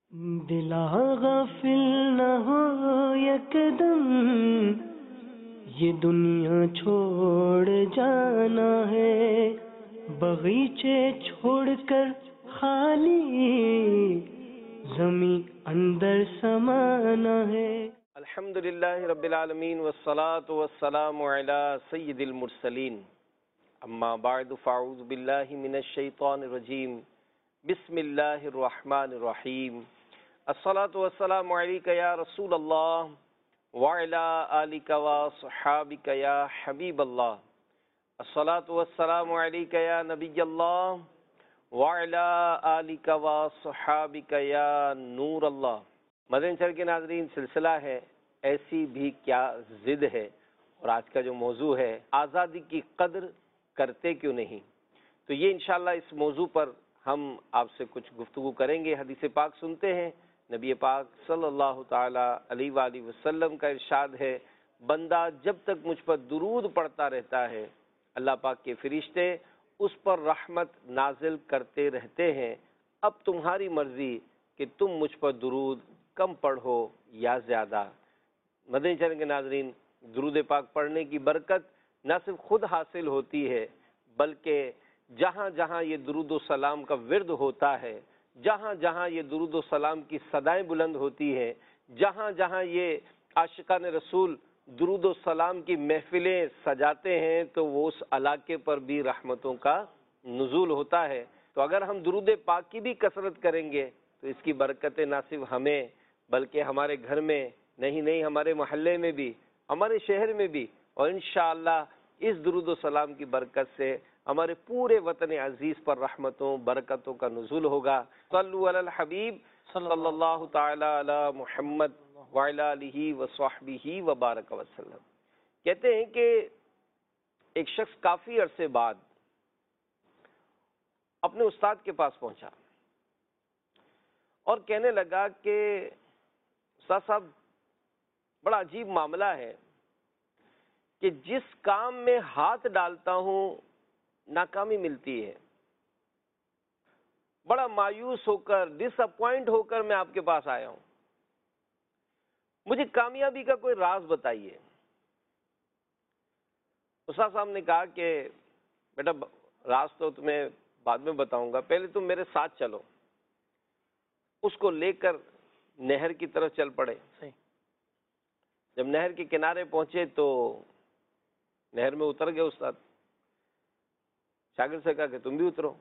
دلا غافل نہ ہو یکدم، یہ دنیا چھوڑ جانا ہے، باغیچے چھوڑ کر خالی زمیں اندر سمانا ہے۔ الحمدللہ رب العالمین والصلاة والسلام علی سید المرسلین، اما بعد فاعوذ باللہ من الشیطان الرجیم، بسم اللہ الرحمن الرحیم، الصلاة والسلام علیک یا رسول اللہ وعلی آلک وصحابک یا حبیب اللہ، الصلاة والسلام علیک یا نبی اللہ وعلی آلک وصحابک یا نور اللہ۔ مدنی چینل کے ناظرین، سلسلہ ہے ایسی بھی کیا ضد ہے، اور آج کا جو موضوع ہے آزادی کی قدر کرتے کیوں نہیں، تو یہ انشاءاللہ اس موضوع پر ہم آپ سے کچھ گفتگو کریں گے۔ حدیث پاک سنتے ہیں، نبی پاک صلی اللہ تعالی علیہ وآلہ وسلم کا ارشاد ہے، بندہ جب تک مجھ پر درود پڑھتا رہتا ہے اللہ پاک کے فرشتے اس پر رحمت نازل کرتے رہتے ہیں، اب تمہاری مرضی کہ تم مجھ پر درود کم پڑھو یا زیادہ۔ مدنی چینل کے ناظرین، درود پاک پڑھنے کی برکت نہ صرف خود حاصل ہوتی ہے، بلکہ جہاں جہاں یہ درود و سلام کا ورد ہوتا ہے، جہاں جہاں یہ درود و سلام کی صدائیں بلند ہوتی ہیں، جہاں جہاں یہ عاشقان رسول درود و سلام کی محفلیں سجاتے ہیں، تو وہ اس علاقے پر بھی رحمتوں کا نزول ہوتا ہے۔ تو اگر ہم درود پاک کی بھی کثرت کریں گے تو اس کی برکتیں نہ صرف ہمیں بلکہ ہمارے گھر میں نہیں ہمارے محلے میں بھی، ہمارے شہر میں بھی، اور انشاءاللہ اس درود و سلام کی برکت سے ہمارے پورے وطن عزیز پر رحمتوں برکتوں کا نزول ہوگا۔ صلو علی الحبیب صلی اللہ تعالی علی محمد وعلی آلہ وصحبہ وبارک وسلم۔ کہتے ہیں کہ ایک شخص کافی عرصے بعد اپنے استاد کے پاس پہنچا اور کہنے لگا کہ استاد صاحب، بڑا عجیب معاملہ ہے کہ جس کام میں ہاتھ ڈالتا ہوں ناکامی ملتی ہے، بڑا مایوس ہو کر ڈس اپوائنٹ ہو کر میں آپ کے پاس آیا ہوں، مجھے کامیابی کا کوئی راز بتائیے۔ استاد صاحب نے کہا کہ بیٹا راز تو تمہیں بعد میں بتاؤں گا، پہلے تم میرے ساتھ چلو۔ اس کو لے کر نہر کی طرف چل پڑے۔ جب نہر کے کنارے پہنچے تو نہر میں اتر گئے استاد۔ شاگرد سے کہا کہ تم بھی اترو۔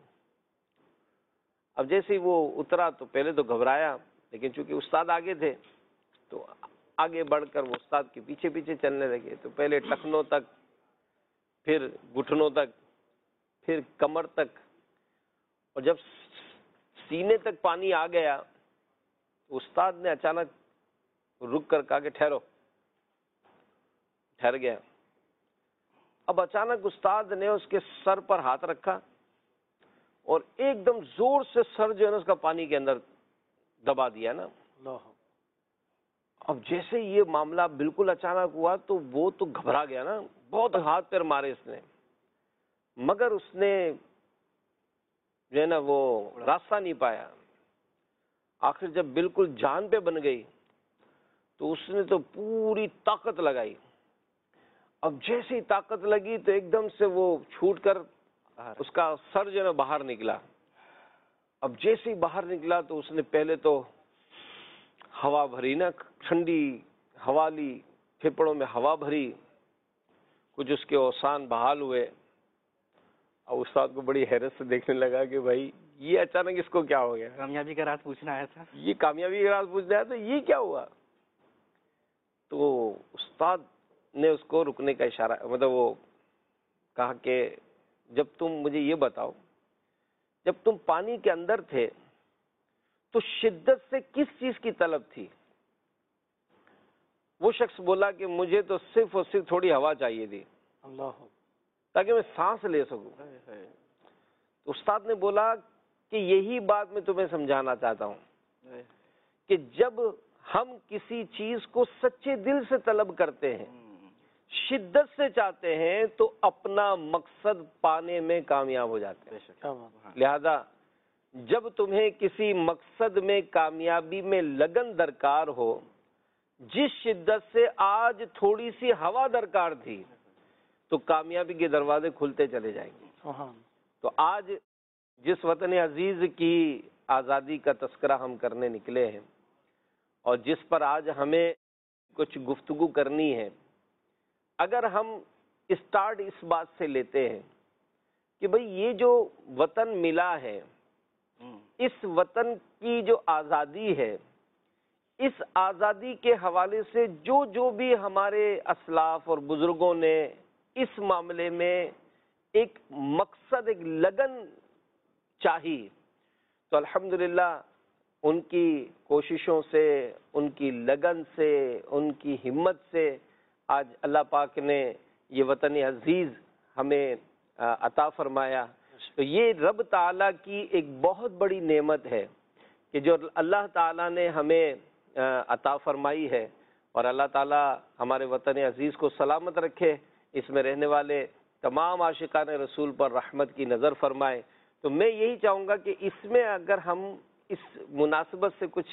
اب جیسے ہی وہ اترا تو پہلے تو گھبرایا، لیکن چونکہ استاد آگے تھے تو آگے بڑھ کر وہ استاد کے پیچھے پیچھے چلنے لگے۔ تو پہلے ٹخنوں تک، پھر گھٹنوں تک، پھر کمر تک، اور جب سینے تک پانی آ گیا تو استاد نے اچانک رک کر کہا کہ ٹھہرو۔ ٹھہر گیا۔ اب اچانک استاد نے اس کے سر پر ہاتھ رکھا اور ایک دم زور سے سر جو ہے نا اس کا پانی کے اندر دبا دیا نا۔ اب جیسے یہ معاملہ بالکل اچانک ہوا تو وہ تو گھبرا گیا نا، بہت ہاتھ پیر مارے اس نے، مگر اس نے جو ہے نا وہ راستہ نہیں پایا۔ آخر جب بالکل جان پہ بن گئی تو اس نے تو پوری طاقت لگائی۔ اب جیسے ہی طاقت لگی تو ایک دم سے وہ چھوٹ کر اس کا سر جو ہے نا باہر نکلا۔ اب جیسے ہی باہر نکلا تو اس نے پہلے تو ہوا بھری نا، ٹھنڈی ہوا لی، پھپھڑوں میں ہوا بھری، کچھ اس کے اوسان بحال ہوئے۔ اب استاد کو بڑی حیرت سے دیکھنے لگا کہ بھائی یہ اچانک اس کو کیا ہو گیا؟ کامیابی کا راز پوچھنا آیا تھا، یہ کامیابی کا راز پوچھنا آیا تھا، یہ کیا ہوا؟ تو استاد نے اس کو رکنے کا اشارہ، مطلب وہ کہا کہ جب تم مجھے یہ بتاؤ، جب تم پانی کے اندر تھے تو شدت سے کس چیز کی طلب تھی؟ وہ شخص بولا کہ مجھے تو صرف اور صرف تھوڑی ہوا چاہیے تھی، اللہ، تاکہ میں سانس لے سکوں۔ تو استاد نے بولا کہ یہی بات میں تمہیں سمجھانا چاہتا ہوں کہ جب ہم کسی چیز کو سچے دل سے طلب کرتے ہیں، شدت سے چاہتے ہیں، تو اپنا مقصد پانے میں کامیاب ہو جاتے ہیں۔ لہذا جب تمہیں کسی مقصد میں کامیابی میں لگن درکار ہو، جس شدت سے آج تھوڑی سی ہوا درکار تھی، تو کامیابی کے دروازے کھلتے چلے جائیں گے۔ سبحان۔ تو آج جس وطن عزیز کی آزادی کا تذکرہ ہم کرنے نکلے ہیں اور جس پر آج ہمیں کچھ گفتگو کرنی ہے، اگر ہم اسٹارٹ اس بات سے لیتے ہیں کہ بھئی یہ جو وطن ملا ہے، اس وطن کی جو آزادی ہے، اس آزادی کے حوالے سے جو بھی ہمارے اسلاف اور بزرگوں نے اس معاملے میں ایک مقصد، ایک لگن چاہی، تو الحمدللہ ان کی کوششوں سے، ان کی لگن سے، ان کی ہمت سے آج اللہ پاک نے یہ وطن عزیز ہمیں عطا فرمایا۔ تو یہ رب تعالیٰ کی ایک بہت بڑی نعمت ہے کہ جو اللہ تعالیٰ نے ہمیں عطا فرمائی ہے، اور اللہ تعالیٰ ہمارے وطن عزیز کو سلامت رکھے، اس میں رہنے والے تمام عاشقان رسول پر رحمت کی نظر فرمائے۔ تو میں یہی چاہوں گا کہ اس میں اگر ہم اس مناسبت سے کچھ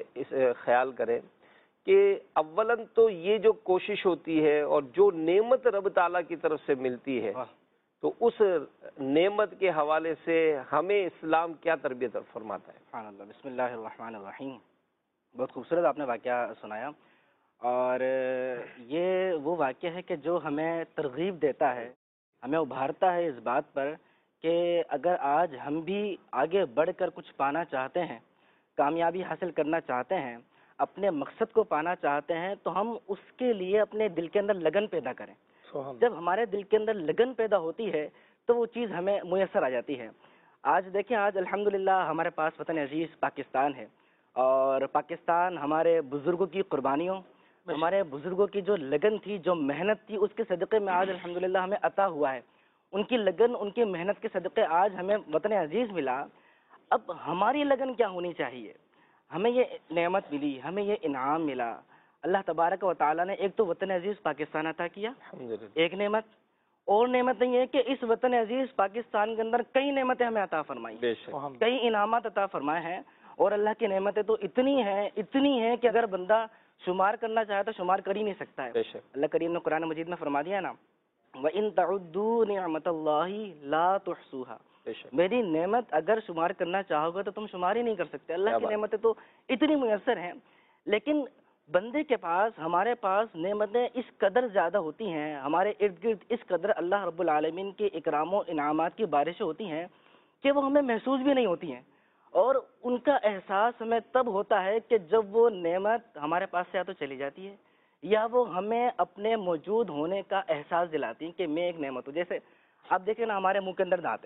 خیال کریں کہ اولاً تو یہ جو کوشش ہوتی ہے اور جو نعمت رب تعالیٰ کی طرف سے ملتی ہے، تو اس نعمت کے حوالے سے ہمیں اسلام کیا تربیت فرماتا ہے؟ سبحان اللہ۔ بسم اللہ الرحمن الرحیم۔ بہت خوبصورت آپ نے واقعہ سنایا، اور یہ وہ واقعہ ہے کہ جو ہمیں ترغیب دیتا ہے، ہمیں ابھارتا ہے اس بات پر کہ اگر آج ہم بھی آگے بڑھ کر کچھ پانا چاہتے ہیں، کامیابی حاصل کرنا چاہتے ہیں، اپنے مقصد کو پانا چاہتے ہیں، تو ہم اس کے لیے اپنے دل کے اندر لگن پیدا کریں۔ جب ہمارے دل کے اندر لگن پیدا ہوتی ہے تو وہ چیز ہمیں میسر آ جاتی ہے۔ آج دیکھیں، آج الحمدللہ ہمارے پاس وطن عزیز پاکستان ہے، اور پاکستان ہمارے بزرگوں کی قربانیوں، ہمارے بزرگوں کی جو لگن تھی، جو محنت تھی، اس کے صدقے میں آج الحمدللہ ہمیں عطا ہوا ہے۔ ان کی لگن، ان کی محنت کے صدقے آج ہمیں وطن عزیز ملا۔ اب ہماری لگن کیا ہونی چاہیے؟ ہمیں یہ نعمت ملی، ہمیں یہ انعام ملا، اللہ تبارک و تعالیٰ نے ایک تو وطن عزیز پاکستان عطا کیا، ایک نعمت، اور نعمت نہیں ہے کہ اس وطن عزیز پاکستان کے اندر کئی نعمتیں ہمیں عطا فرمائی، کئی انعامات عطا فرمائے ہیں، اور اللہ کی نعمتیں تو اتنی ہیں کہ اگر بندہ شمار کرنا چاہے تو شمار کر ہی نہیں سکتا ہے۔ اللہ کریم نے قرآن مجید میں فرما دیا نا، وَإِن تَعُدُّوا نِعْمَتَ اللَّهِ لَا تُحْصُوهَا، میری نعمت اگر شمار کرنا چاہو گے تو تم شمار ہی نہیں کر سکتے۔ اللہ کی نعمتیں تو اتنی میسر ہیں، لیکن بندے کے پاس، ہمارے پاس نعمتیں اس قدر زیادہ ہوتی ہیں، ہمارے ارد گرد اس قدر اللہ رب العالمین کے اکرام و انعامات کی بارشیں ہوتی ہیں کہ وہ ہمیں محسوس بھی نہیں ہوتی ہیں، اور ان کا احساس ہمیں تب ہوتا ہے کہ جب وہ نعمت ہمارے پاس سے یا تو چلی جاتی ہے، یا وہ ہمیں اپنے موجود ہونے کا احساس دلاتی ہیں کہ میں ایک نعمت ہوں۔ جیسے آپ دیکھیں نا، ہمارے منہ کے اندر دانت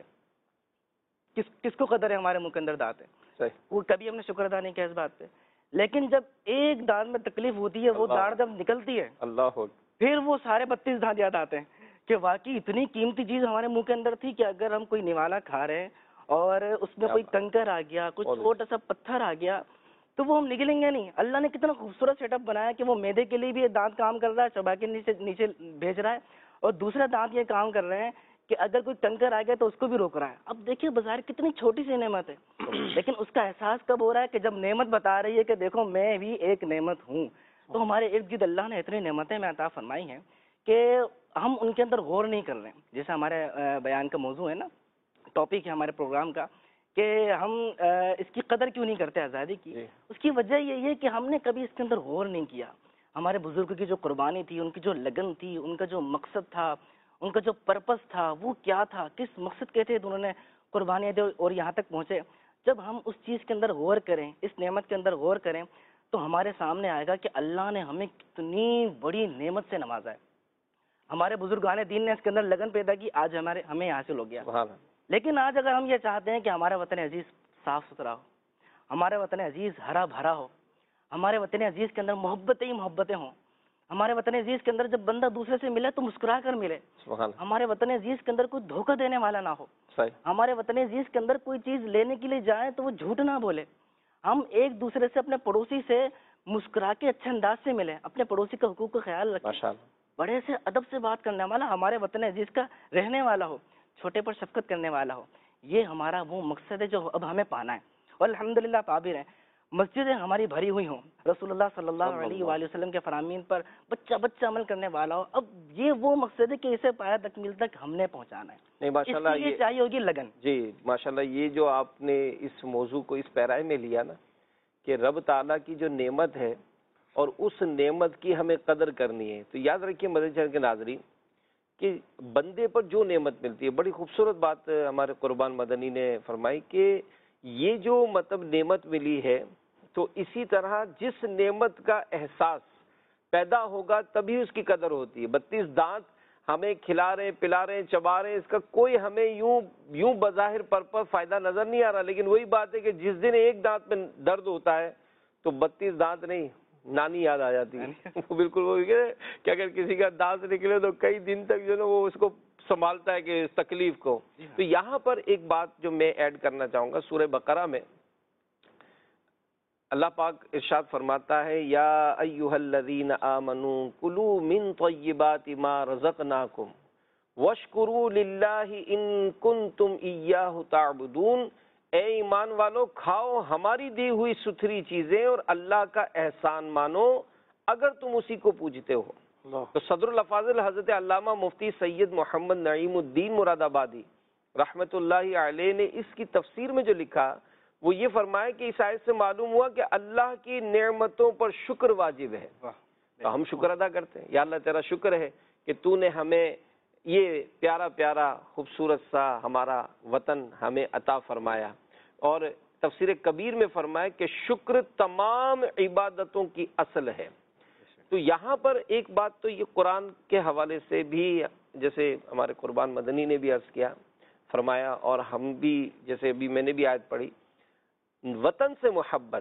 ہے، کس کو قدر ہے ہمارے منہ کے اندر دانت ہے؟ وہ کبھی ہم نے شکر ادا نہیں کیا اس بات پہ، لیکن جب ایک دانت میں تکلیف ہوتی ہے، وہ داڑھ جب نکلتی ہے، پھر وہ سارے 32 دانت یاد آتے ہیں کہ واقعی اتنی قیمتی چیز ہمارے منہ کے اندر تھی کہ اگر ہم کوئی نوالا کھا رہے ہیں اور اس میں کوئی کنکر آ گیا، کچھ چھوٹا سا پتھر آ گیا، تو وہ ہم نگلیں گے نہیں۔ اللہ نے کتنا خوبصورت سیٹ اپ بنایا کہ وہ معدے کے لیے بھی دانت کام کر رہا ہے، چبا کے نیچے بھیج رہا ہے، اور دوسرا دانت یہ کام کر رہے ہیں کہ اگر کوئی کنکر آ گیا تو اس کو بھی روک رہا ہے۔ اب دیکھیے بظاہر کتنی چھوٹی سی نعمت ہے، لیکن اس کا احساس کب ہو رہا ہے کہ جب نعمت بتا رہی ہے کہ دیکھو میں بھی ایک نعمت ہوں۔ تو ہمارے ارد گرد اللہ نے اتنی نعمتیں میں عطا فرمائی ہیں کہ ہم ان کے اندر غور نہیں کر رہے ہیں۔ جیسے ہمارے بیان کا موضوع ہے نا، ٹاپک ہے ہمارے پروگرام کا کہ ہم اس کی قدر کیوں نہیں کرتے آزادی کی، اس کی وجہ یہ ہے کہ ہم نے کبھی اس کے اندر غور نہیں کیا۔ ہمارے بزرگوں کی جو قربانی تھی، ان کی جو لگن تھی، ان کا جو مقصد تھا، ان کا جو پرپس تھا، وہ کیا تھا، کس مقصد کے تھے انہوں نے قربانیاں دی اور یہاں تک پہنچے۔ جب ہم اس چیز کے اندر غور کریں، اس نعمت کے اندر غور کریں، تو ہمارے سامنے آئے گا کہ اللہ نے ہمیں کتنی بڑی نعمت سے نوازا ہے۔ ہمارے بزرگان دین نے اس کے اندر لگن پیدا کی، آج ہمیں حاصل ہو گیا۔ لیکن آج اگر ہم یہ چاہتے ہیں کہ ہمارا وطن عزیز صاف ستھرا ہو، ہمارا وطن عزیز ہرا بھرا ہو، ہمارے وطن عزیز کے اندر محبتیں ہی محبتیں ہوں، ہمارے وطن عزیز کے اندر جب بندہ دوسرے سے ملے تو مسکرا کر ملے، ہمارے وطن عزیز کے اندر کوئی دھوکہ دینے والا نہ ہو، ہمارے وطن عزیز کے اندر کوئی چیز لینے کے لیے جائے تو وہ جھوٹ نہ بولے، ہم ایک دوسرے سے، اپنے پڑوسی سے مسکرا کے اچھے انداز سے ملیں، اپنے پڑوسی کا حقوق کا خیال رکھیں، بڑے سے ادب سے بات کرنے والا ہمارے وطن عزیز کا رہنے والا ہو، چھوٹے پر شفقت کرنے والا ہو۔ یہ ہمارا وہ مقصد ہے جو اب ہمیں پانا ہے، اور الحمدللہ پا بھی رہے ہیں۔ مسجدیں ہماری بھری ہوئی ہوں، رسول اللہ صلی اللہ علیہ وآلہ وسلم کے فرامین پر بچہ بچہ عمل کرنے والا ہو، اب یہ وہ مقصد ہے کہ اسے پایا تکمیل تک ہم نے پہنچانا ہے، نہیں ماشاءاللہ، اس کے لیے چاہیے ہوگی لگن۔ جی ماشاءاللہ، یہ جو آپ نے اس موضوع کو اس پیرائے میں لیا نا کہ رب تعالیٰ کی جو نعمت ہے اور اس نعمت کی ہمیں قدر کرنی ہے، تو یاد رکھیے مدنی چینل کے ناظرین کہ بندے پر جو نعمت ملتی ہے، بڑی خوبصورت بات ہمارے قربان مدنی نے فرمائی کہ یہ جو مطلب نعمت ملی ہے، تو اسی طرح جس نعمت کا احساس پیدا ہوگا تبھی اس کی قدر ہوتی ہے۔ 32 دانت ہمیں کھلا رہے ہیں، پلا رہے ہیں، چبا رہے ہیں، اس کا کوئی ہمیں یوں بظاہر پر فائدہ نظر نہیں آ رہا، لیکن وہی بات ہے کہ جس دن ایک دانت میں درد ہوتا ہے تو 32 دانت نہیں، نانی یاد آ جاتی ہے۔ بالکل وہ کہ اگر کسی کا دانت نکلے تو کئی دن تک جو ہے نا وہ اس کو سنبھالتا ہے کہ اس تکلیف کو۔ تو یہاں پر ایک بات جو میں ایڈ کرنا چاہوں گا، سورہ بقرہ میں اللہ پاک ارشاد فرماتا ہے، یا ایھا الذین آمنوا کلوا من طیبات ما رزقناکم واشکروا للہ ان کنتم ایاہ تعبدون، اے ایمان والو کھاؤ ہماری دی ہوئی ستھری چیزیں اور اللہ کا احسان مانو اگر تم اسی کو پوجتے ہو۔ تو صدر الافاضل حضرت علامہ مفتی سید محمد نعیم الدین مراد آبادی رحمۃ اللہ علیہ نے اس کی تفسیر میں جو لکھا وہ یہ فرمایا کہ اس آیت سے معلوم ہوا کہ اللہ کی نعمتوں پر شکر واجب ہے، تو ہم شکر ادا کرتے ہیں۔ یا اللہ تیرا شکر ہے کہ تو نے ہمیں یہ پیارا پیارا خوبصورت سا ہمارا وطن ہمیں عطا فرمایا، اور تفسیر کبیر میں فرمایا کہ شکر تمام عبادتوں کی اصل ہے۔ تو یہاں پر ایک بات تو یہ قرآن کے حوالے سے بھی، جیسے ہمارے قربان مدنی نے بھی عرض کیا فرمایا، اور ہم بھی جیسے ابھی میں نے بھی آیت پڑھی، وطن سے محبت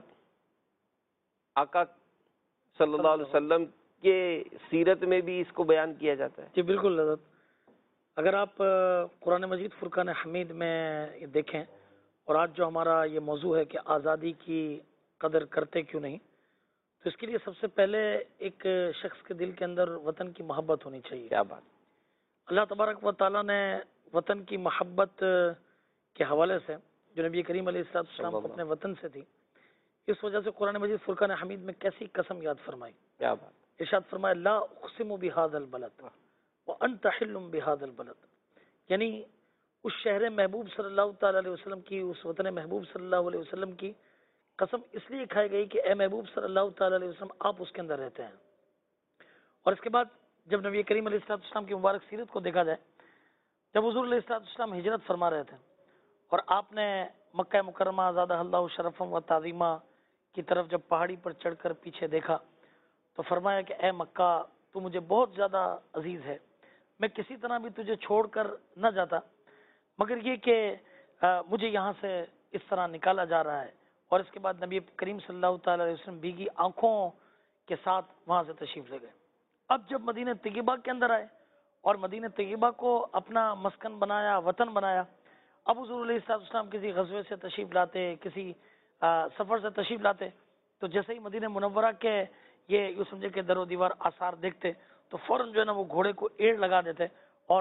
آقا صلی اللہ علیہ وسلم کے سیرت میں بھی اس کو بیان کیا جاتا ہے۔ جی بالکل حضرت، اگر آپ قرآن مجید فرقان حمید میں دیکھیں، اور آج جو ہمارا یہ موضوع ہے کہ آزادی کی قدر کرتے کیوں نہیں، تو اس کے لیے سب سے پہلے ایک شخص کے دل کے اندر وطن کی محبت ہونی چاہیے۔ کیا بات! اللہ تبارک و تعالیٰ نے وطن کی محبت کے حوالے سے جو نبی کریم علیہ السلام کو اپنے وطن سے تھی، اس وجہ سے قرآن مجید فرقان حمید میں کیسی قسم یاد فرمائی۔ کیا بات! ارشاد فرمایا، لا اقسم بہذا البلد وانت حل بہذا البلد، یعنی اس شہر محبوب صلی اللہ تعالی علیہ وسلم کی، اس وطن محبوب صلی اللہ علیہ وسلم کی قسم اس لیے کھائی گئی کہ اے محبوب صلی اللہ تعالی علیہ وسلم آپ اس کے اندر رہتے ہیں۔ اور اس کے بعد جب نبی کریم علیہ السلام کی مبارک سیرت کو دیکھا جائے، جب حضور علیہ السلام ہجرت فرما رہے تھے اور آپ نے مکہ مکرمہ زادہ اللہ شرفم و تعظیمہ کی طرف جب پہاڑی پر چڑھ کر پیچھے دیکھا تو فرمایا کہ اے مکہ تو مجھے بہت زیادہ عزیز ہے، میں کسی طرح بھی تجھے چھوڑ کر نہ جاتا، مگر یہ کہ مجھے یہاں سے اس طرح نکالا جا رہا ہے۔ اور اس کے بعد نبی کریم صلی اللہ تعالی علیہ وسلم بھیگی آنکھوں کے ساتھ وہاں سے تشریف لے گئے۔ اب جب مدینہ طیبہ کے اندر آئے اور مدینہ طیبہ کو اپنا مسکن بنایا، وطن بنایا، اب حضور علیہ السلام کسی غزوے سے تشریف لاتے، کسی سفر سے تشریف لاتے، تو جیسے ہی مدینہ منورہ کے یہ یوں سمجھے کہ در و دیوار آثار دیکھتے تو فوراً جو ہے نا وہ گھوڑے کو ایڑ لگا دیتے اور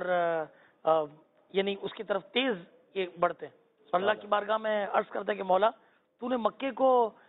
یعنی اس کی طرف تیز یہ بڑھتے، اور اللہ کی بارگاہ میں عرض کرتے کہ مولا تو نے مکے کو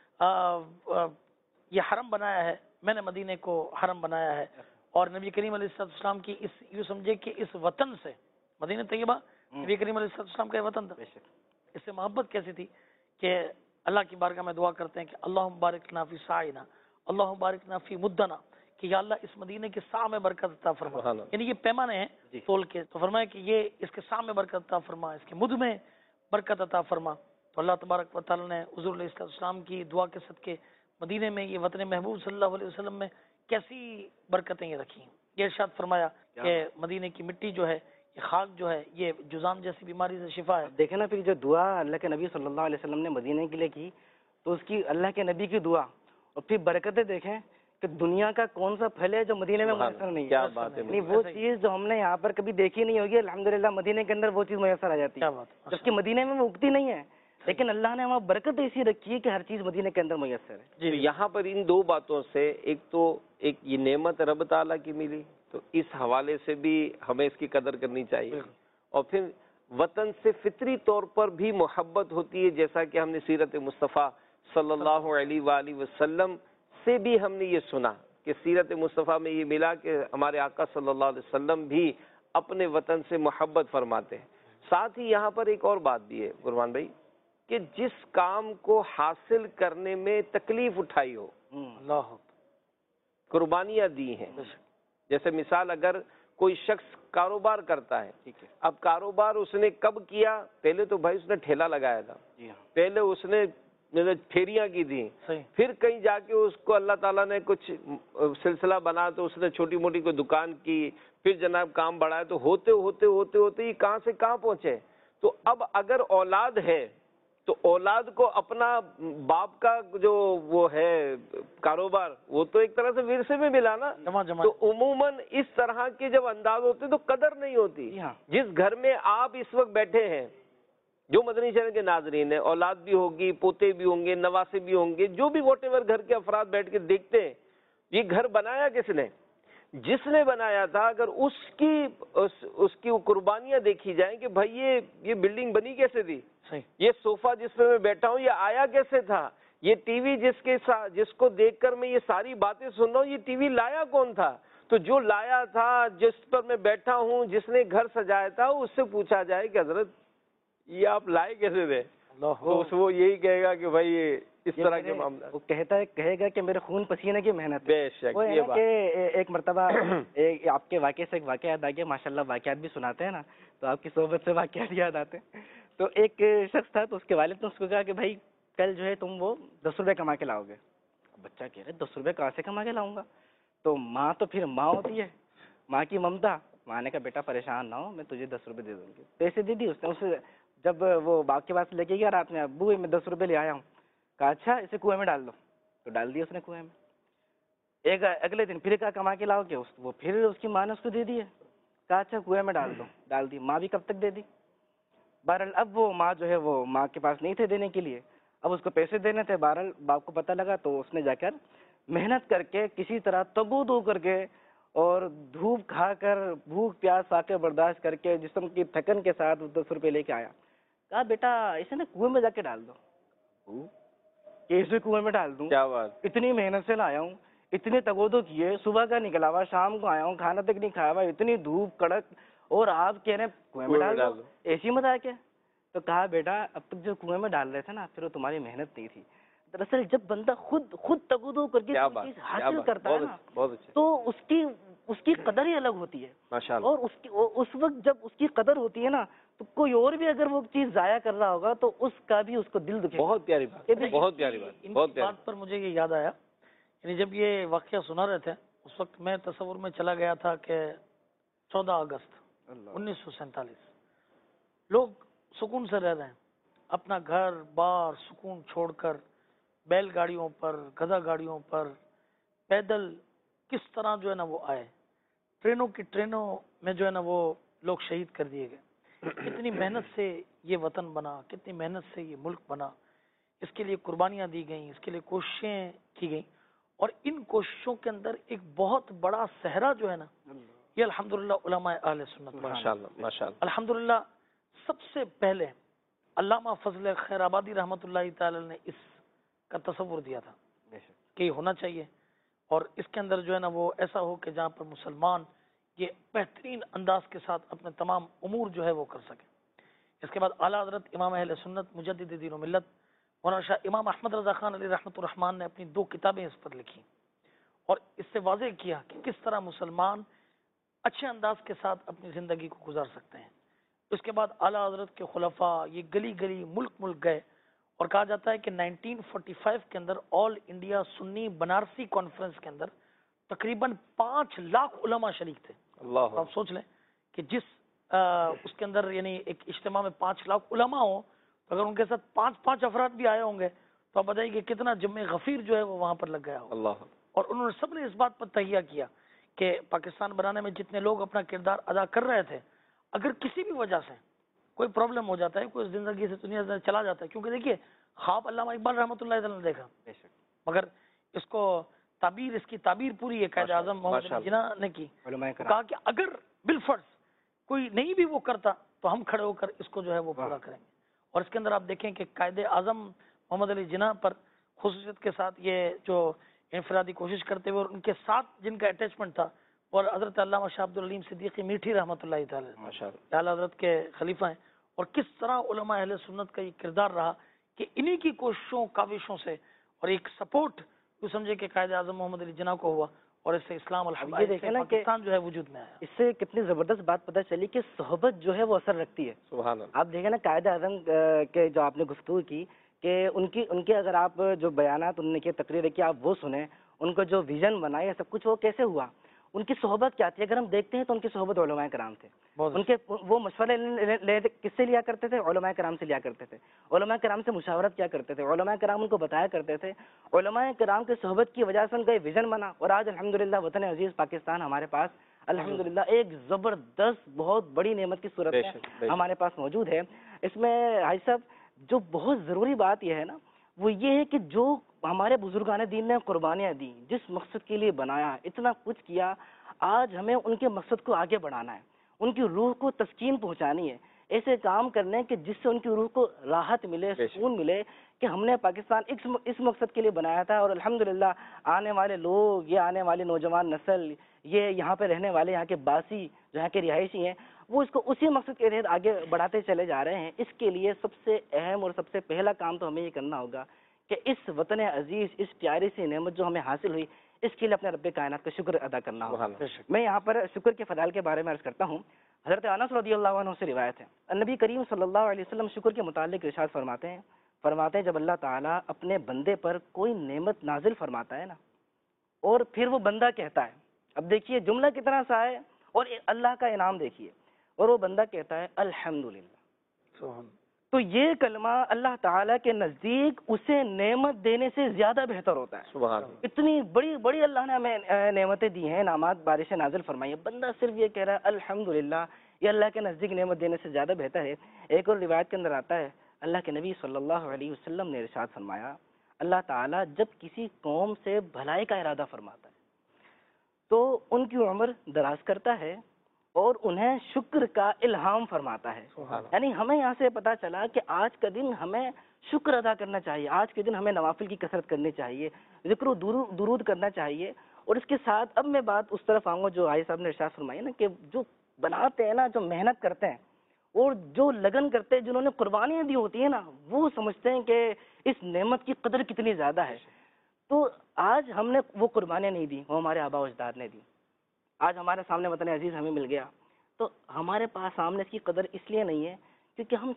یہ حرم بنایا ہے، میں نے مدینے کو حرم بنایا ہے، اور نبی کریم علیہ السلام کی اس یوں سمجھے کہ اس وطن سے، مدینہ طیبہ نبی کریم علیہ السلام کا وطن تھا، اس سے محبت کیسی تھی کہ اللہ کی بارگاہ میں دعا کرتے ہیں کہ اللہم بارک لنا فی سعینا، اللہم بارک لنا فی مدنا، کہ یا اللہ اس مدینے کے سا میں برکت عطا فرما، یعنی یہ پیمانے ہیں تول کے، تو فرمایا کہ یہ اس کے سا میں برکت عطا فرما، اس کے مد میں برکت عطا فرما۔ تو اللہ تبارک و تعالی نے حضور علیہ السلام کی دعا کے صدقے مدینے میں یہ وطن محبوب صلی اللہ علیہ وسلم میں کیسی برکتیں یہ رکھی ہیں۔ یہ ارشاد فرمایا کہ مدینے کی مٹی جو ہے، یہ خاک جو ہے، یہ جذام جیسی بیماری سے شفا ہے۔ دیکھیں نا پھر جو دعا اللہ کے نبی صلی اللہ علیہ وسلم نے مدینے کے لیے کی، تو اس کی اللہ کے نبی کی دعا اور پھر برکتیں دیکھیں کہ دنیا کا کون سا پھل ہے جو مدینے میں میسر نہیں ہے۔ کیا بات ہے! یعنی وہ چیز جو ہم نے یہاں پر کبھی دیکھی نہیں ہوگی، الحمدللہ مدینے کے اندر وہ چیز میسر آ جاتی ہے، جبکہ مدینے میں وہ اگتی نہیں ہے، لیکن اللہ نے وہاں برکت ایسی رکھی ہے کہ ہر چیز مدینے کے اندر میسر ہے۔ جی یہاں پر ان دو باتوں سے، ایک تو ایک یہ نعمت رب تعالیٰ کی ملی، تو اس حوالے سے بھی ہمیں اس کی قدر کرنی چاہیے، اور پھر وطن سے فطری طور پر بھی محبت ہوتی ہے، جیسا کہ ہم نے سیرت مصطفیٰ صلی اللہ علیہ وآلہ وسلم سے بھی ہم نے یہ سنا کہ سیرت مصطفیٰ میں یہ ملا کہ ہمارے آقا صلی اللہ علیہ وسلم بھی اپنے وطن سے محبت فرماتے ہیں۔ ساتھ ہی یہاں پر ایک اور بات بھی ہے قربان بھائی کہ جس کام کو حاصل کرنے میں تکلیف اٹھائی ہو، اللہ قربانیاں دی ہیں، جیسے مثال اگر کوئی شخص کاروبار کرتا ہے، ٹھیک ہے، اب کاروبار اس نے کب کیا؟ پہلے تو بھائی اس نے ٹھیلا لگایا تھا، جی ہاں، پہلے اس نے پھیریاں کی تھیں، صحیح، پھر کہیں جا کے اس کو اللہ تعالیٰ نے کچھ سلسلہ بنا تو اس نے چھوٹی موٹی کوئی دکان کی، پھر جناب کام بڑھایا، تو ہوتے ہوتے ہوتے ہوتے یہ کہاں سے کہاں پہنچے۔ تو اب اگر اولاد ہے تو اولاد کو اپنا باپ کا جو وہ ہے کاروبار وہ تو ایک طرح سے ورثے میں ملا نا، جمع تو عموماً اس طرح کے جب انداز ہوتے تو قدر نہیں ہوتی۔ جی ہاں، جس گھر میں آپ اس وقت بیٹھے ہیں، جو مدنی چینل کے ناظرین ہیں، اولاد بھی ہوگی، پوتے بھی ہوں گے، نواسے بھی ہوں گے، جو بھی واٹ ایور گھر کے افراد بیٹھ کے دیکھتے ہیں، یہ گھر بنایا کس نے؟ جس نے بنایا تھا۔ اگر اس کی قربانیاں دیکھی جائیں کہ بھائی یہ بلڈنگ بنی کیسے تھی، صحیح، یہ صوفہ جس پہ میں بیٹھا ہوں یہ آیا کیسے تھا، یہ ٹی وی جس کو دیکھ کر میں یہ ساری باتیں سن رہا ہوں یہ ٹی وی لایا کون تھا؟ تو جو لایا تھا، جس پر میں بیٹھا ہوں، جس نے گھر سجایا تھا، اس سے پوچھا جائے کہ حضرت یہ آپ لائے کیسے تھے، تو وہ یہی کہے گا کہ بھائی اس طرح کے معاملہ۔ وہ کہے گا کہ میرے خون پسینے کی محنت ہے۔ بے شک، وہ ہے یہ نا بات کہ ایک مرتبہ آپ کے واقعے سے ایک واقعہ یاد آ گیا، ماشاء اللہ واقعات بھی سناتے ہیں نا تو آپ کی صحبت سے واقعات یاد آتے ہیں۔ تو ایک شخص تھا تو اس کے والد نے اس کو کہا کہ بھائی کل جو ہے تم وہ 10 روپے کما کے لاؤ گے۔ بچہ کہہ رہے 10 روپے کہاں سے کما کے لاؤں گا؟ تو ماں تو پھر ماں ہوتی ہے، ماں کی ممتا، ماں نے کہا بیٹا پریشان نہ ہو، میں تجھے 10 روپے دے دوں گی۔ پیسے دے دی اس نے۔ اسے جب وہ باپ کے پاس لے کے گیا رات میں، ابو میں 10 روپے لے آیا ہوں۔ کہا اچھا اسے کنویں میں ڈال دو، تو ڈال دیا اس نے کنویں میں۔ اگلے دن پھر کہا کما کے لاؤ گے، وہ پھر اس کی ماں نے اس کو دے دیے۔ کہا اچھا کنویں میں ڈال دو، ڈال دی۔ ماں بھی کب تک دے دی؟ بہرحال اب وہ ماں جو ہے وہ ماں کے پاس نہیں تھے دینے کے لیے، اب اس کو پیسے دینے تھے۔ بہرحال باپ کو پتہ لگا تو اس نے جا کر محنت کر کے کسی طرح تگو دو کر کے اور دھوپ کھا کر بھوک پیاس فاقے برداشت کر کے جسم کی تھکن کے ساتھ 10 روپے لے کے آیا۔ کہا بیٹا اسے نا کنویں میں جا کے ڈال دو۔ کہ اسے کنویں میں ڈال دوں؟ کیا بات، اتنی محنت سے لایا ہوں، اتنے تگودو کیے، صبح کا نکلا ہوا شام کو آیا ہوں، کھانا تک نہیں کھایا ہوا، اتنی دھوپ کڑک، اور آپ کہہ رہے ہیں کنویں میں ڈال دو؟ ایسی مذاق ہے؟ تو کہا بیٹا اب تک جو کنویں میں ڈال رہے تھے نا پھر وہ تمہاری محنت نہیں تھی۔ دراصل جب بندہ خود تگودو کر کے کوئی چیز حاصل کرتا ہے نا تو اس کی قدر ہی الگ ہوتی ہے، اور اس وقت جب اس کی قدر ہوتی ہے نا تو کوئی اور بھی اگر وہ چیز ضائع کر رہا ہوگا تو اس کا بھی اس کو دل دکھے۔ بہت پیاری بات، بہت پیاری بات، ان بہت کی پیاری بات پر مجھے یہ یاد آیا، یعنی جب یہ واقعہ سنا رہے تھے اس وقت میں تصور میں چلا گیا تھا کہ 14 اگست 1947 لوگ سکون سے رہ رہے ہیں، اپنا گھر بار سکون چھوڑ کر بیل گاڑیوں پر، گدھا گاڑیوں پر، پیدل کس طرح جو ہے نا وہ آئے، ٹرینوں میں جو ہے نا وہ لوگ شہید کر دیے گئے۔ کتنی محنت سے یہ وطن بنا، کتنی محنت سے یہ ملک بنا، اس کے لیے قربانیاں دی گئیں، اس کے لیے کوششیں کی گئیں، اور ان کوششوں کے اندر ایک بہت بڑا صحرا جو ہے نا یہ الحمدللہ علماء اہل سنت ماشاءاللہ الحمدللہ سب سے پہلے علامہ فضل خیر آبادی رحمۃ اللہ تعالی نے اس کا تصور دیا تھا کہ یہ ہونا چاہیے، اور اس کے اندر جو ہے نا وہ ایسا ہو کہ جہاں پر مسلمان یہ بہترین انداز کے ساتھ اپنے تمام امور جو ہے وہ کر سکے۔ اس کے بعد اعلیٰ حضرت امام اہل سنت مجدد دین و ملت مولانا شاہ امام احمد رضا خان علی رحمۃ الرحمان نے اپنی 2 کتابیں اس پر لکھی اور اس سے واضح کیا کہ کس طرح مسلمان اچھے انداز کے ساتھ اپنی زندگی کو گزار سکتے ہیں۔ اس کے بعد اعلیٰ حضرت کے خلفاء یہ گلی گلی ملک گئے، اور کہا جاتا ہے کہ 1945 کے اندر all India Sunni Banarasi conference کے اندر تقریباً 5 لاکھ علماء شریک تھے۔ اللہ، آپ سوچ لیں کہ جس اس کے اندر یعنی ایک اجتماع میں 5 لاکھ علماء ہوں تو اگر ان کے ساتھ 5 افراد بھی آئے ہوں گے تو آپ بتائیے کہ کتنا جمع غفیر جو ہے وہ وہاں پر لگ گیا ہو۔ اللہ، اور انہوں نے سب نے اس بات پر تہیہ کیا کہ پاکستان بنانے میں جتنے لوگ اپنا کردار ادا کر رہے تھے، اگر کسی بھی وجہ سے کوئی پرابلم ہو جاتا ہے، کوئی زندگی سے دنیا سے چلا جاتا ہے، کیونکہ دیکھیے خواب علامہ اقبال رحمۃ اللہ علیہ نے دیکھا، مگر اس کی تعبیر پوری ہے قائد اعظم محمد علی جناح نے کی، کہا کہ اگر بالفرض کوئی نہیں بھی وہ کرتا تو ہم کھڑے ہو کر اس کو جو ہے وہ پورا کریں گے. اور اس کے اندر آپ دیکھیں کہ قائد اعظم محمد علی جناح پر خصوصیت کے ساتھ یہ جو انفرادی کوشش کرتے ہوئے اور ان کے ساتھ جن کا اٹیچمنٹ تھا، اور حضرت علامہ شاہ عبد العلیم صدیقی میٹھی رحمۃ اللہ تعالی اعلیٰ حضرت کے خلیفہ ہیں، اور کس طرح علماء اہل سنت کا یہ کردار رہا کہ انہی کی کوششوں کاوشوں سے اور ایک سپورٹ تو سمجھے کہ قائد اعظم محمد علی جناح کو ہوا، اور اس سے اسلام الحمد پاکستان جو ہے وجود میں آیا. اس سے کتنی زبردست بات پتہ چلی کہ صحبت جو ہے وہ اثر رکھتی ہے. سبحان اللہ. آپ دیکھیں نا قائد اعظم کے جو آپ نے گفتگو کی کہ ان کے اگر آپ جو بیانات انہوں نے کیے، تقریریں کی، آپ وہ سنیں، ان کو جو ویژن بنایا سب کچھ، وہ کیسے ہوا، ان کی صحبت کیا تھی. اگر ہم دیکھتے ہیں تو ان کی صحبت علماء کرام تھے. ان کے وہ مشورے کس سے لیا کرتے تھے؟ علماء کرام سے لیا کرتے تھے. علماء کرام سے مشاورت کیا کرتے تھے، علماء کرام ان کو بتایا کرتے تھے. علماء کرام کی صحبت کی وجہ سے ان کا ایک ویژن بنا، اور آج الحمدللہ وطن عزیز پاکستان ہمارے پاس الحمدللہ ایک زبردست بہت بڑی نعمت کی صورت میں ہمارے پاس موجود ہے. اس میں حاجی صاحب جو بہت ضروری بات یہ ہے نا، وہ یہ ہے کہ جو ہمارے بزرگان دین نے قربانیاں دی، جس مقصد کے لیے بنایا، اتنا کچھ کیا، آج ہمیں ان کے مقصد کو آگے بڑھانا ہے، ان کی روح کو تسکین پہنچانی ہے، ایسے کام کرنے کہ جس سے ان کی روح کو راحت ملے، سکون ملے کہ ہم نے پاکستان اس مقصد کے لیے بنایا تھا. اور الحمدللہ آنے والے لوگ، یہ آنے والی نوجوان نسل، یہ یہاں پہ رہنے والے، یہاں کے باسی، جو یہاں کے رہائشی ہیں، وہ اس کو اسی مقصد کے تحت آگے بڑھاتے چلے جا رہے ہیں. اس کے لیے سب سے اہم اور سب سے پہلا کام تو ہمیں یہ کرنا ہوگا کہ اس وطن عزیز، اس پیاری سی نعمت جو ہمیں حاصل ہوئی، اس کے لیے اپنے رب کائنات کا شکر ادا کرنا ہوگا. میں یہاں پر شکر کے فضائل کے بارے میں عرض کرتا ہوں. حضرت انس رضی اللہ عنہ سے روایت ہے، نبی کریم صلی اللہ علیہ وسلم شکر کے متعلق ارشاد فرماتے ہیں جب اللہ تعالیٰ اپنے بندے پر کوئی نعمت نازل فرماتا ہے نا، اور پھر وہ بندہ کہتا ہے، اب دیکھیے جملہ کتنا سا ہے، اور اللہ کا انعام دیکھیے، اور وہ بندہ کہتا ہے الحمدللہ، تو یہ کلمہ اللہ تعالیٰ کے نزدیک اسے نعمت دینے سے زیادہ بہتر ہوتا ہے. سبحان اللہ. اتنی بڑی بڑی اللہ نے ہمیں نعمتیں دی ہیں، انعامات، بارشیں نازل فرمائی ہے، بندہ صرف یہ کہہ رہا ہے الحمدللہ، یہ اللہ کے نزدیک نعمت دینے سے زیادہ بہتر ہے. ایک اور روایت کے اندر آتا ہے، اللہ کے نبی صلی اللہ علیہ وسلم نے ارشاد فرمایا، اللہ تعالیٰ جب کسی قوم سے بھلائی کا ارادہ فرماتا ہے تو ان کی عمر دراز کرتا ہے اور انہیں شکر کا الہام فرماتا ہے. یعنی ہمیں یہاں سے پتہ چلا کہ آج کا دن ہمیں شکر ادا کرنا چاہیے، آج کے دن ہمیں نوافل کی کثرت کرنی چاہیے، ذکر و درود کرنا چاہیے. اور اس کے ساتھ اب میں بات اس طرف آؤں گا جو آئی صاحب نے ارشاد فرمائی نا، کہ جو بناتے ہیں نا، جو محنت کرتے ہیں اور جو لگن کرتے ہیں، جنہوں نے قربانیاں دی ہوتی ہیں نا، وہ سمجھتے ہیں کہ اس نعمت کی قدر کتنی زیادہ ہے. تو آج ہم نے وہ قربانیاں نہیں دی، وہ ہمارے آبا و اجداد نے دی. آج ہمارے سامنے وطن عزیز ہمیں مل گیا، تو ہمارے پاس سامنے اس کی قدر اس لیے نہیں ہے کیونکہ ہم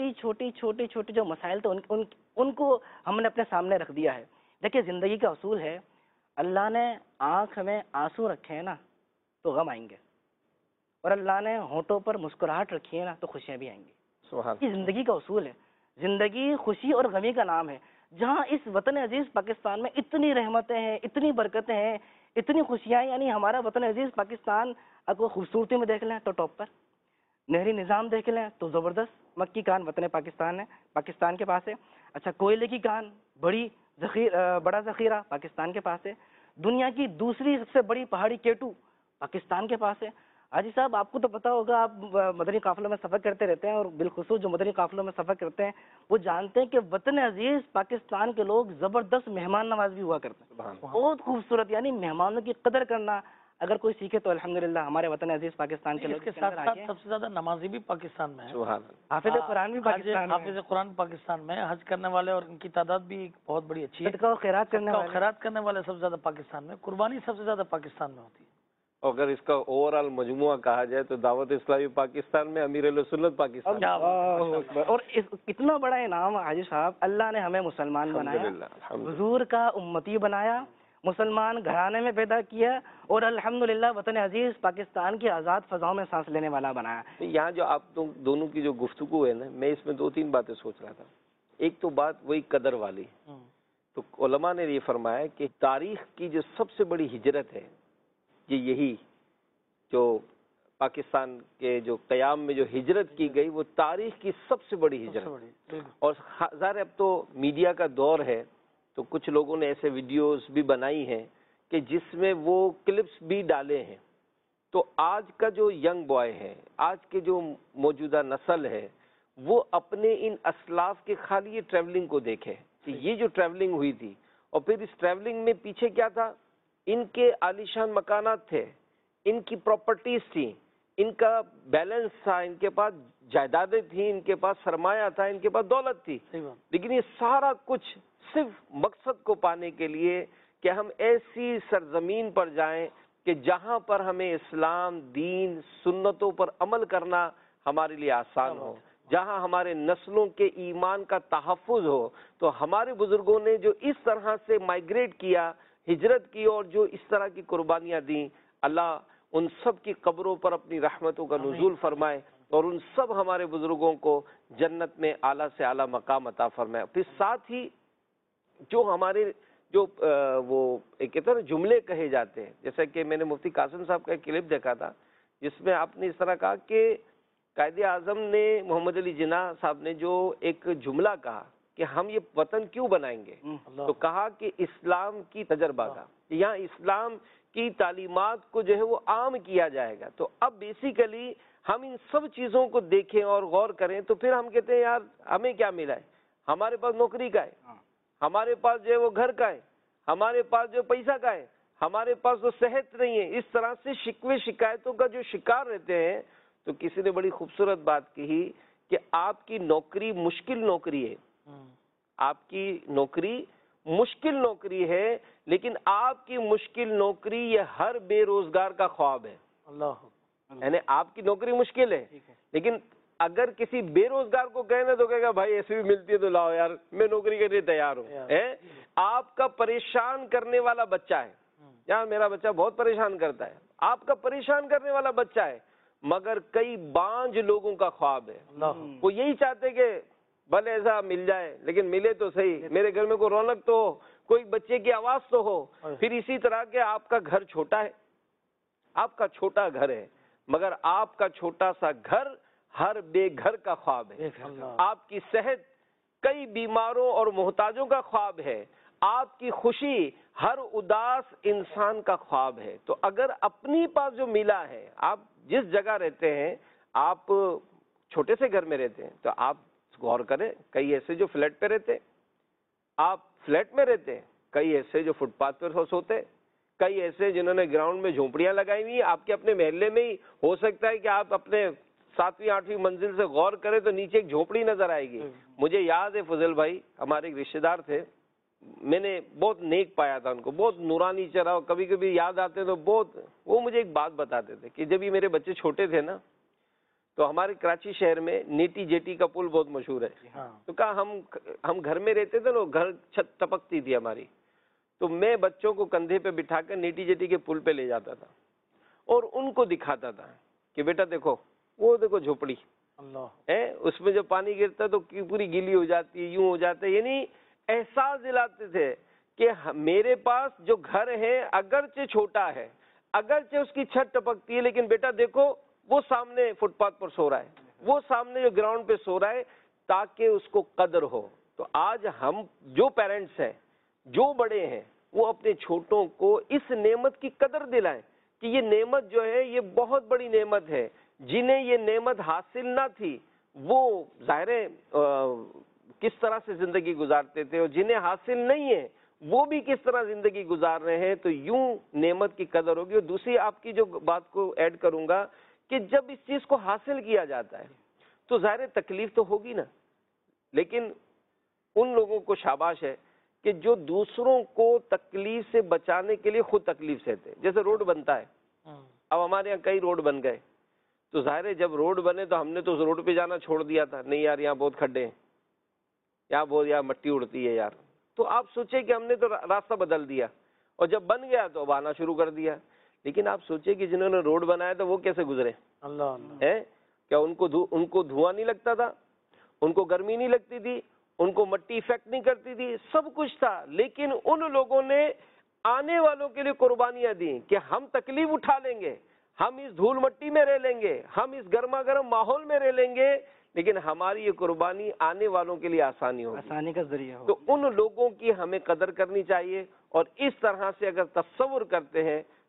چھوٹی جو مسائل تھے ان کو ہم نے اپنے سامنے رکھ دیا ہے. دیکھیں زندگی کا اصول ہے، اللہ نے آنکھ میں آنسو رکھے ہیں نا تو غم آئیں گے، اور اللہ نے ہونٹوں پر مسکراہٹ رکھی ہے نا تو خوشیاں بھی آئیں گی. یہ زندگی کا اصول ہے. زندگی خوشی اور غمی کا نام ہے. جہاں اس وطن عزیز پاکستان میں اتنی رحمتیں ہیں، اتنی برکتیں ہیں، اتنی خوشیاں، یعنی ہمارا وطن عزیز پاکستان اگر خوبصورتی میں دیکھ لیں تو ٹاپ پر، نہری نظام دیکھ لیں تو زبردست. مکی کان وطن پاکستان ہے، پاکستان کے پاس ہے. اچھا کوئلے کی کان، بڑا ذخیرہ پاکستان کے پاس ہے. دنیا کی دوسری سب سے بڑی پہاڑی کیٹو پاکستان کے پاس ہے. حاجی صاحب آپ کو تو پتا ہوگا، آپ مدنی قافلوں میں سفر کرتے رہتے ہیں، اور بالخصوص جو مدنی قافلوں میں سفر کرتے ہیں وہ جانتے ہیں کہ وطن عزیز پاکستان کے لوگ زبردست مہمان نواز بھی ہوا کرتے ہیں، بہت خوبصورت. یعنی مہمانوں کی قدر کرنا اگر کوئی سیکھے تو الحمدللہ ہمارے وطن عزیز پاکستان کے لوگ. اس کے ساتھ ساتھ سب سے زیادہ نمازی بھی پاکستان میں ہے، حافظ قرآن بھی پاکستان میں، حافظ قرآن پاکستان میں، حج کرنے والے اور ان کی تعداد بھی بہت بڑی اچھی ہے، صدقہ و خیرات کرنے والے سب سے زیادہ پاکستان میں، قربانی سب سے زیادہ پاکستان میں ہوتی ہے. اگر اس کا اوور آل مجموعہ کہا جائے تو دعوت اسلامی پاکستان میں امیر اہل سنت پاکستان میں. اور اتنا بڑا انعام حاجی صاحب، اللہ نے ہمیں مسلمان بنایا، حضور کا امتی بنایا، مسلمان گھرانے میں پیدا کیا، اور الحمدللہ وطن عزیز پاکستان کی آزاد فضاؤں میں سانس لینے والا بنایا. یہاں جو آپ دونوں کی جو گفتگو ہے نا، میں اس میں 2-3 باتیں سوچ رہا تھا. ایک تو بات وہی قدر والی، تو علماء نے یہ فرمایا کہ تاریخ کی جو سب سے بڑی ہجرت ہے یہی جو پاکستان کے جو قیام میں جو ہجرت کی گئی، وہ تاریخ کی سب سے بڑی ہجرت. اور ظاہر اب تو میڈیا کا دور ہے، تو کچھ لوگوں نے ایسے ویڈیوز بھی بنائی ہیں کہ جس میں وہ کلپس بھی ڈالے ہیں تو آج کا جو ینگ بوائے ہے، آج کے جو موجودہ نسل ہے، وہ اپنے ان اسلاف کے خالی یہ ٹریولنگ کو دیکھے کہ یہ جو ٹریولنگ ہوئی تھی، اور پھر اس ٹریولنگ میں پیچھے کیا تھا، ان کے عالیشان مکانات تھے، ان کی پراپرٹیز تھیں، ان کا بیلنس تھا، ان کے پاس جائیدادیں تھیں، ان کے پاس سرمایہ تھا، ان کے پاس دولت تھی، لیکن یہ سارا کچھ صرف مقصد کو پانے کے لیے کہ ہم ایسی سرزمین پر جائیں کہ جہاں پر ہمیں اسلام، دین، سنتوں پر عمل کرنا ہمارے لیے آسان ہو، جہاں ہمارے نسلوں کے ایمان کا تحفظ ہو۔ تو ہمارے بزرگوں نے جو اس طرح سے مائیگریٹ کیا، ہجرت کی، اور جو اس طرح کی قربانیاں دیں، اللہ ان سب کی قبروں پر اپنی رحمتوں کا نزول فرمائے، اور ان سب ہمارے بزرگوں کو جنت میں اعلیٰ سے اعلیٰ مقام عطا فرمائے۔ پھر ساتھ ہی جو ہمارے جو وہ ایک کہتے ہیں نا جملے کہے جاتے ہیں، جیسا کہ میں نے مفتی قاسم صاحب کا ایک کلپ دیکھا تھا جس میں آپ نے اس طرح کہا کہ قائد اعظم نے، محمد علی جناح صاحب نے جو ایک جملہ کہا کہ ہم یہ وطن کیوں بنائیں گے، تو کہا کہ اسلام کی تجربہ کا، یہاں اسلام کی تعلیمات کو جو ہے وہ عام کیا جائے گا۔ تو اب بیسیکلی ہم ان سب چیزوں کو دیکھیں اور غور کریں تو پھر ہم کہتے ہیں یار ہمیں کیا ملا ہے، ہمارے پاس نوکری کا ہے، ہمارے پاس جو ہے وہ گھر کا ہے، ہمارے پاس جو پیسہ کا ہے، ہمارے پاس تو صحت نہیں ہے۔ اس طرح سے شکوے شکایتوں کا جو شکار رہتے ہیں۔ تو کسی نے بڑی خوبصورت بات کہی کہ آپ کی نوکری مشکل نوکری ہے، آپ کی نوکری مشکل نوکری ہے، لیکن آپ کی مشکل نوکری یہ ہر بے روزگار کا خواب ہے۔ یعنی آپ کی نوکری مشکل ہے، لیکن اگر کسی بے روزگار کو کہنا تو کہے گا بھائی ایسی بھی ملتی ہے تو لاؤ یار، میں نوکری کے لیے تیار ہوں۔ آپ کا پریشان کرنے والا بچہ ہے، یار میرا بچہ بہت پریشان کرتا ہے، آپ کا پریشان کرنے والا بچہ ہے، مگر کئی بانج لوگوں کا خواب ہے، وہ یہی چاہتے کہ بھلے ایسا مل جائے لیکن ملے تو صحیح، میرے گھر میں کوئی رونق تو ہو، کوئی بچے کی آواز تو ہو۔ پھر اسی طرح کہ آپ کا گھر چھوٹا ہے، آپ کا چھوٹا گھر ہے، مگر آپ کا چھوٹا سا گھر ہر بے گھر کا خواب ہے۔ آپ کی صحت کئی بیماروں اور محتاجوں کا خواب ہے، آپ کی خوشی ہر اداس انسان کا خواب ہے۔ تو اگر اپنی پاس جو ملا ہے، آپ جس جگہ رہتے ہیں، آپ چھوٹے سے گھر میں رہتے ہیں تو آپ غور کریں، کئی ایسے جو فلیٹ پہ رہتے، آپ فلیٹ میں رہتے ہیں، کئی ایسے جو فٹ پاتھ پر سوتے، کئی ایسے جنہوں نے گراؤنڈ میں جھونپڑیاں لگائی ہوئی، آپ کے اپنے محلے میں ہی ہو سکتا ہے کہ آپ اپنے 7ویں 8ویں منزل سے غور کریں تو نیچے ایک جھونپڑی نظر آئے گی۔ مجھے یاد ہے فضل بھائی، ہمارے ایک رشتے دار تھے، میں نے بہت نیک پایا تھا ان کو، بہت نورانی چہرہ، کبھی کبھی یاد آتے تو بہت، وہ مجھے ایک بات بتاتے تھے کہ جب یہ میرے بچے چھوٹے تھے نا تو ہمارے کراچی شہر میں نیٹی جیٹی کا پل بہت مشہور ہے، تو کہا ہم گھر میں رہتے تھے نا، گھر چھت ٹپکتی تھی ہماری، تو میں بچوں کو کندھے پہ بٹھا کر نیٹی جیٹی کے پل پہ لے جاتا تھا اور ان کو دکھاتا تھا کہ بیٹا دیکھو، وہ دیکھو جھوپڑی ہے، اس میں جب پانی گرتا ہے تو پوری گیلی ہو جاتی ہے، یوں ہو جاتا ہے۔ یعنی احساس دلاتے تھے کہ میرے پاس جو گھر ہے اگرچہ چھوٹا ہے، اگرچہ اس کی چھت ٹپکتی ہے، لیکن بیٹا دیکھو وہ سامنے فٹ پاتھ پر سو رہا ہے، وہ سامنے جو گراؤنڈ پہ سو رہا ہے، تاکہ اس کو قدر ہو۔ تو آج ہم جو پیرنٹس ہیں، جو بڑے ہیں، وہ اپنے چھوٹوں کو اس نعمت کی قدر دلائیں کہ یہ نعمت جو ہے یہ بہت بڑی نعمت ہے۔ جنہیں یہ نعمت حاصل نہ تھی وہ ظاہر ہے کس طرح سے زندگی گزارتے تھے، اور جنہیں حاصل نہیں ہے وہ بھی کس طرح زندگی گزار رہے ہیں، تو یوں نعمت کی قدر ہوگی۔ اور دوسری آپ کی جو بات کو ایڈ کروں گا کہ جب اس چیز کو حاصل کیا جاتا ہے تو ظاہر تکلیف تو ہوگی نا، لیکن ان لوگوں کو شاباش ہے کہ جو دوسروں کو تکلیف سے بچانے کے لیے خود تکلیف سہتے ہیں۔ جیسے روڈ بنتا ہے، اب ہمارے یہاں کئی روڈ بن گئے، تو ظاہر ہے جب روڈ بنے تو ہم نے تو اس روڈ پہ جانا چھوڑ دیا تھا، نہیں یار یہاں بہت کھڈے ہیں، یہاں بہت یہاں مٹی اڑتی ہے یار، تو آپ سوچیں کہ ہم نے تو راستہ بدل دیا، اور جب بن گیا تو اب آنا شروع کر دیا۔ لیکن آپ سوچیں کہ جنہوں نے روڈ بنایا تھا وہ کیسے گزرے ہیں؟ کیا ان کو دھواں نہیں لگتا تھا، ان کو گرمی نہیں لگتی تھی، ان کو مٹی افیکٹ نہیں کرتی تھی، سب کچھ تھا، لیکن ان لوگوں نے آنے والوں کے لیے قربانیاں دیں کہ ہم تکلیف اٹھا لیں گے، ہم اس دھول مٹی میں رہ لیں گے، ہم اس گرما گرم ماحول میں رہ لیں گے، لیکن ہماری یہ قربانی آنے والوں کے لیے آسانی ہوگی، آسانی کا ذریعہ ہو۔ تو ان لوگوں کی ہمیں قدر کرنی چاہیے، اور اس طرح سے اگر تصور کرتے ہیں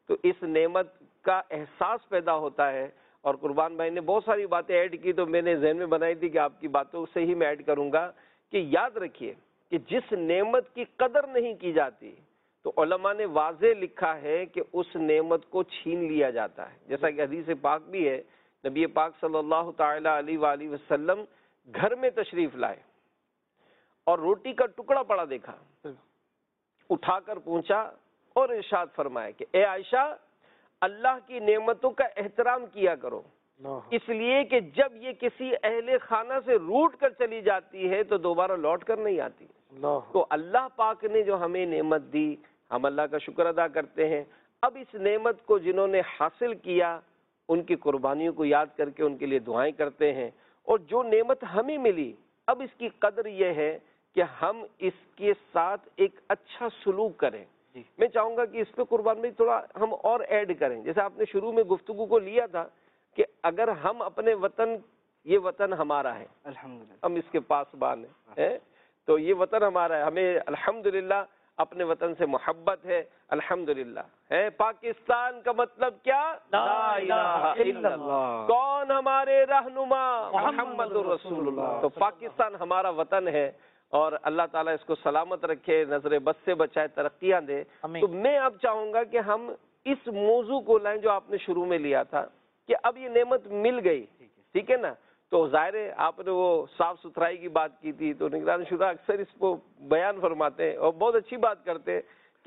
تو اس نعمت کا احساس پیدا ہوتا ہے. اور قربان بھائی نے بہت ساری باتیں ایڈ کی تو میں نے ذہن میں بنائی تھی کہ آپ کی باتوں سے ہی میں ایڈ کروں گا کہ یاد رکھیے کہ جس نعمت کی قدر نہیں کی جاتی تو علماء نے واضح لکھا ہے کہ اس نعمت کو چھین لیا جاتا ہے. جیسا کہ حدیث پاک بھی ہے, نبی پاک صلی اللہ تعالی علیہ وآلہ وسلم گھر میں تشریف لائے اور روٹی کا ٹکڑا پڑا دیکھا, اٹھا کر پہنچا اور ارشاد فرمایا کہ اے عائشہ, اللہ کی نعمتوں کا احترام کیا کرو, اس لیے کہ جب یہ کسی اہل خانہ سے روٹ کر چلی جاتی ہے تو دوبارہ لوٹ کر نہیں آتی. تو اللہ پاک نے جو ہمیں نعمت دی, ہم اللہ کا شکر ادا کرتے ہیں. اب اس نعمت کو جنہوں نے حاصل کیا ان کی قربانیوں کو یاد کر کے ان کے لیے دعائیں کرتے ہیں, اور جو نعمت ہمیں ملی اب اس کی قدر یہ ہے کہ ہم اس کے ساتھ ایک اچھا سلوک کریں. میں چاہوں گا کہ اس پہ قربان بھائی تھوڑا ہم اور ایڈ کریں. جیسے آپ نے شروع میں گفتگو کو لیا تھا کہ اگر ہم اپنے وطن, یہ وطن ہمارا ہے, الحمدللہ ہم اس کے پاسبان ہیں, تو یہ وطن ہمارا ہے, ہمیں الحمدللہ اپنے وطن سے محبت ہے, الحمدللہ ہے. پاکستان کا مطلب کیا؟ لا الہ الا اللہ. کون ہمارے رہنما؟ محمد رسول اللہ. تو پاکستان ہمارا وطن ہے اور اللہ تعالیٰ اس کو سلامت رکھے, نظر بد سے بچائے, ترقیاں دے. تو میں اب چاہوں گا کہ ہم اس موضوع کو لائیں جو آپ نے شروع میں لیا تھا کہ اب یہ نعمت مل گئی, ٹھیک ہے نا. تو ظاہر ہے آپ نے وہ صاف ستھرائی کی بات کی تھی, تو نگران شورا اکثر اس کو بیان فرماتے ہیں اور بہت اچھی بات کرتے ہیں کہ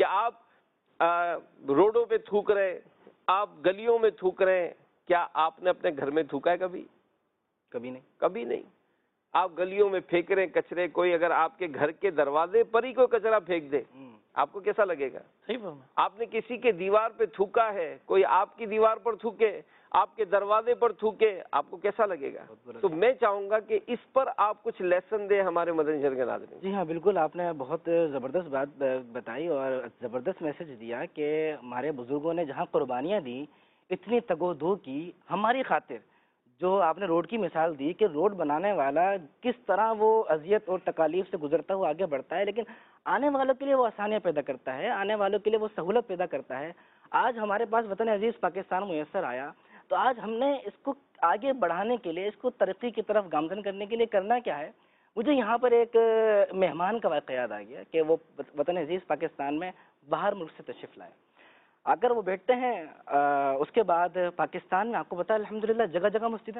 آپ روڈوں پہ تھوک رہے, آپ گلیوں میں تھوک رہے, کیا آپ نے اپنے گھر میں تھوکا ہے کبھی؟ کبھی نہیں, کبھی نہیں. آپ گلیوں میں پھینک رہے کچرے, کوئی اگر آپ کے گھر کے دروازے پر ہی کوئی کچرا پھینک دے آپ کو کیسا لگے گا؟ آپ نے کسی کے دیوار پہ تھوکا ہے, کوئی آپ کی دیوار پر تھوکے, آپ کے دروازے پر تھوکے, آپ کو کیسا لگے گا؟ تو میں چاہوں گا کہ اس پر آپ کچھ لیسن دیں ہمارے مدنی چینل کے ناظرین. جی ہاں بالکل, آپ نے بہت زبردست بات بتائی اور زبردست میسج دیا کہ ہمارے بزرگوں نے جہاں قربانیاں دی, اتنی تگ و دو کی ہماری خاطر. جو آپ نے روڈ کی مثال دی کہ روڈ بنانے والا کس طرح وہ اذیت اور تکالیف سے گزرتا ہوا آگے بڑھتا ہے, لیکن آنے والوں کے لیے وہ آسانیاں پیدا کرتا ہے, آنے والوں کے لیے وہ سہولت پیدا کرتا ہے. آج ہمارے پاس وطن عزیز پاکستان میسر آیا, تو آج ہم نے اس کو آگے بڑھانے کے لیے, اس کو ترقی کی طرف گامزن کرنے کے لیے کرنا کیا ہے. مجھے یہاں پر ایک مہمان کا واقعہ یاد آ گیا کہ وہ وطن عزیز پاکستان میں باہر ملک سے تشریف لائے. اگر وہ بیٹھتے ہیں اس کے بعد پاکستان میں آپ کو پتا ہے الحمدللہ جگہ جگہ مسجد ہے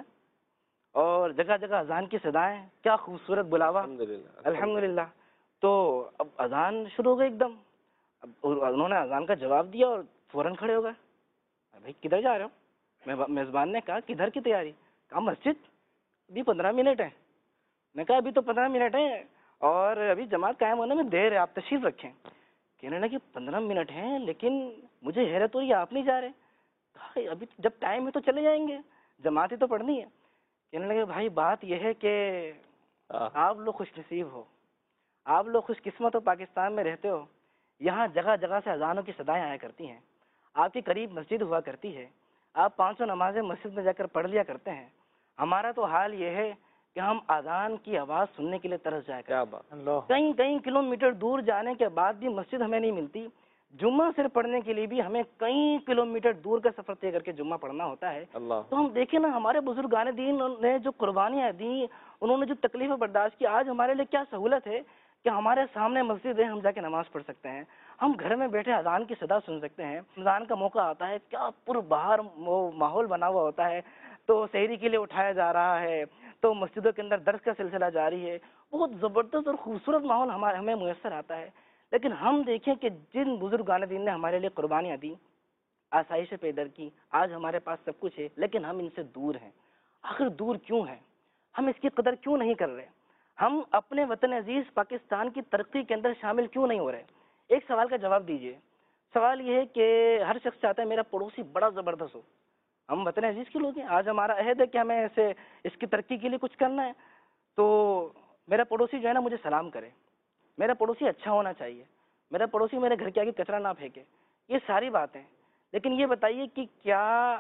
اور جگہ جگہ اذان کی صدائیں, کیا خوبصورت بلاوا, الحمدللہ. تو اب اذان شروع ہو گئی ایک دم, انہوں نے اذان کا جواب دیا اور فوراً کھڑے ہو گئے. بھائی کدھر جا رہے ہو؟ میزبان نے کہا کدھر کی تیاری؟ کہا مسجد, ابھی 15 منٹ ہیں. میں کہا ابھی تو 15 منٹ ہیں اور ابھی جماعت قائم ہونے میں دیر ہے, آپ تشریف رکھیں. کہنے لگے 15 منٹ ہیں لیکن مجھے حیرت ہو رہی ہے آپ نہیں جا رہے. کہا ابھی جب ٹائم ہے تو چلے جائیں گے, جماعت ہی تو پڑھنی ہے. کہنے لگے بھائی بات یہ ہے کہ آپ لوگ خوش نصیب ہو, آپ لوگ خوش قسمت ہو, پاکستان میں رہتے ہو. یہاں جگہ جگہ سے اذانوں کی صدائیں آیا کرتی ہیں, آپ کے قریب مسجد ہوا کرتی ہے, آپ 500 نمازیں مسجد میں جا کر پڑھ لیا کرتے ہیں. ہمارا تو حال یہ ہے کہ ہم اذان کی آواز سننے کے لیے ترس جائے گا. کئی کلومیٹر دور جانے کے بعد بھی مسجد ہمیں نہیں ملتی. جمعہ صرف پڑھنے کے لیے بھی ہمیں کئی کلومیٹر دور کا سفر طے کر کے جمعہ پڑھنا ہوتا ہے. تو ہم دیکھیں نا, ہمارے بزرگان دین نے جو قربانیاں دی, انہوں نے جو تکلیفیں برداشت کی, آج ہمارے لیے کیا سہولت ہے کہ ہمارے سامنے مسجد ہے, ہم جا کے نماز پڑھ سکتے ہیں, ہم گھر میں بیٹھے اذان کی صدا سن سکتے ہیں. رمضان کا موقع آتا ہے, کیا پر باہر ماحول بنا ہوا ہوتا ہے, تو سحری کے لیے اٹھایا جا رہا ہے, تو مسجدوں کے اندر درس کا سلسلہ جاری ہے. بہت زبردست اور خوبصورت ماحول ہمیں میسر آتا ہے. لیکن ہم دیکھیں کہ جن بزرگان دین نے ہمارے لیے قربانیاں دی, آسائش پیدا کی, آج ہمارے پاس سب کچھ ہے, لیکن ہم ان سے دور ہیں. آخر دور کیوں ہیں؟ ہم اس کی قدر کیوں نہیں کر رہے؟ ہم اپنے وطن عزیز پاکستان کی ترقی کے اندر شامل کیوں نہیں ہو رہے؟ ایک سوال کا جواب دیجئے. سوال یہ ہے کہ ہر شخص چاہتا ہے میرا پڑوسی بڑا زبردست ہو. ہم وطن عزیز کے لوگ ہیں, آج ہمارا عہد ہے کہ ہمیں ایسے اس کی ترقی کے لیے کچھ کرنا ہے. تو میرا پڑوسی جو ہے نا مجھے سلام کرے, میرا پڑوسی اچھا ہونا چاہیے, میرا پڑوسی میرے گھر کے آگے کچرا نہ پھینکے. یہ ساری باتیں, لیکن یہ بتائیے کہ کیا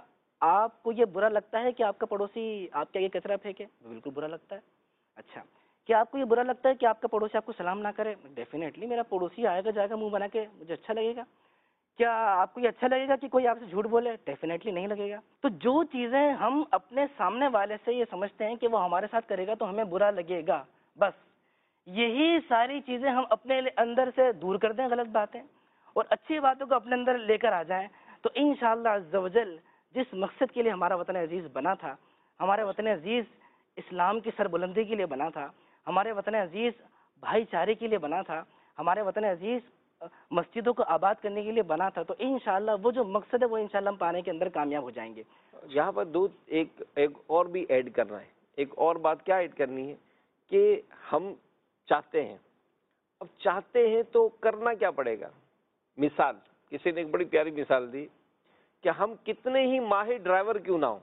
آپ کو یہ برا لگتا ہے کہ آپ کا پڑوسی آپ کے آگے کچرا پھینکے؟ بالکل برا لگتا ہے. اچھا, کیا آپ کو یہ برا لگتا ہے کہ آپ کا پڑوسی آپ کو سلام نہ کرے؟ ڈیفینیٹلی میرا پڑوسی آئے گا جائے گا منہ بنا کے, مجھے اچھا لگے گا. کیا آپ کو یہ اچھا لگے گا کہ کوئی آپ سے جھوٹ بولے؟ ڈیفینیٹلی نہیں لگے گا. تو جو چیزیں ہم اپنے سامنے والے سے یہ سمجھتے ہیں کہ وہ ہمارے ساتھ کرے گا تو ہمیں برا لگے گا، بس یہی ساری چیزیں ہم اپنے اندر سے دور کر دیں، غلط باتیں، اور اچھی باتوں کو اپنے اندر لے کر آ جائیں، تو انشاءاللہ عز و جل جس مقصد کے لیے ہمارا وطن عزیز بنا تھا، ہمارے وطن عزیز اسلام کی سربلندی کے لیے بنا تھا، ہمارے وطن عزیز بھائی چارے کے لیے بنا تھا، ہمارے وطن عزیز مسجدوں کو آباد کرنے کے لیے بنا تھا، تو انشاءاللہ وہ جو مقصد ہے وہ انشاءاللہ ہم پانے کے اندر کامیاب ہو جائیں گے. یہاں پر دو ایک اور بھی ایڈ کرنا ہے. ایک اور بات کیا ایڈ کرنی ہے کہ ہم چاہتے ہیں، اب چاہتے ہیں تو کرنا کیا پڑے گا. مثال کسی نے ایک بڑی پیاری مثال دی کہ ہم کتنے ہی ماہر ڈرائیور کیوں نہ ہوں،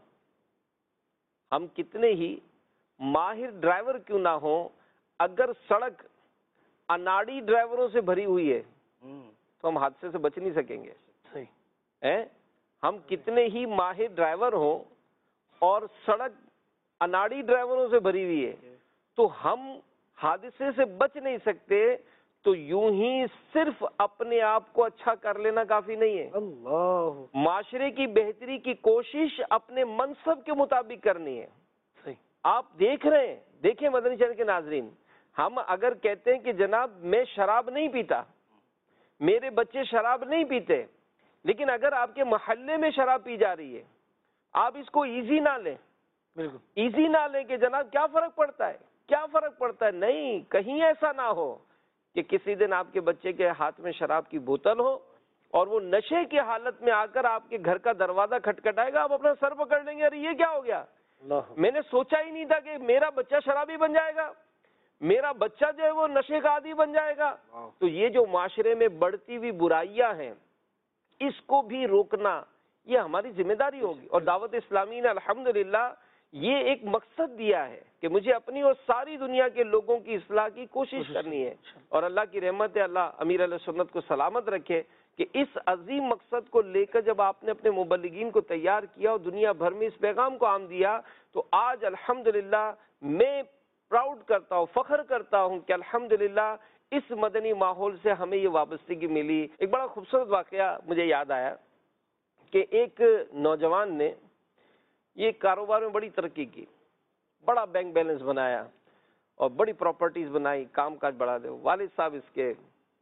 ہم کتنے ہی ماہر ڈرائیور کیوں نہ ہوں، اگر سڑک اناڑی ڈرائیوروں سے بھری ہوئی ہے تو ہم حادثے سے بچ نہیں سکیں گے. صحیح. ہم کتنے ہی ماہر ڈرائیور ہوں اور سڑک اناڑی ڈرائیوروں سے بھری ہوئی ہے تو ہم حادثے سے بچ نہیں سکتے. تو یوں ہی صرف اپنے آپ کو اچھا کر لینا کافی نہیں ہے. اللہ معاشرے کی بہتری کی کوشش اپنے منصب کے مطابق کرنی ہے. صحیح. آپ دیکھ رہے ہیں، دیکھیں مدنی چینل کے ناظرین، ہم اگر کہتے ہیں کہ جناب میں شراب نہیں پیتا، میرے بچے شراب نہیں پیتے، لیکن اگر آپ کے محلے میں شراب پی جا رہی ہے، آپ اس کو ایزی نہ لیں. بالکل ایزی نہ لیں کہ جناب کیا فرق پڑتا ہے، کیا فرق پڑتا ہے. نہیں، کہیں ایسا نہ ہو کہ کسی دن آپ کے بچے کے ہاتھ میں شراب کی بوتل ہو اور وہ نشے کی حالت میں آ کر آپ کے گھر کا دروازہ کھٹکھٹائے گا، آپ اپنا سر پکڑ لیں گے، ارے یہ کیا ہو گیا، میں نے سوچا ہی نہیں تھا کہ میرا بچہ شرابی بن جائے گا، میرا بچہ جو ہے وہ نشے کا عادی بن جائے گا. تو یہ جو معاشرے میں بڑھتی ہوئی برائیاں ہیں، اس کو بھی روکنا یہ ہماری ذمہ داری ہوگی. اور دعوت اسلامی نے الحمدللہ یہ ایک مقصد دیا ہے کہ مجھے اپنی اور ساری دنیا کے لوگوں کی اصلاح کی کوشش کرنی ہے. اور اللہ کی رحمت ہے، اللہ امیر علیہ سنت کو سلامت رکھے کہ اس عظیم مقصد کو لے کر جب آپ نے اپنے مبلغین کو تیار کیا اور دنیا بھر میں اس پیغام کو عام دیا، تو آج الحمدللہ میں پراؤڈ کرتا ہوں، فخر کرتا ہوں کہ الحمدللہ اس مدنی ماحول سے ہمیں یہ وابستگی ملی. ایک بڑا خوبصورت واقعہ مجھے یاد آیا کہ ایک نوجوان نے یہ کاروبار میں بڑی ترقی کی، بڑا بینک بیلنس بنایا اور بڑی پراپرٹیز بنائی، کام کاج بڑھا دے. والد صاحب اس کے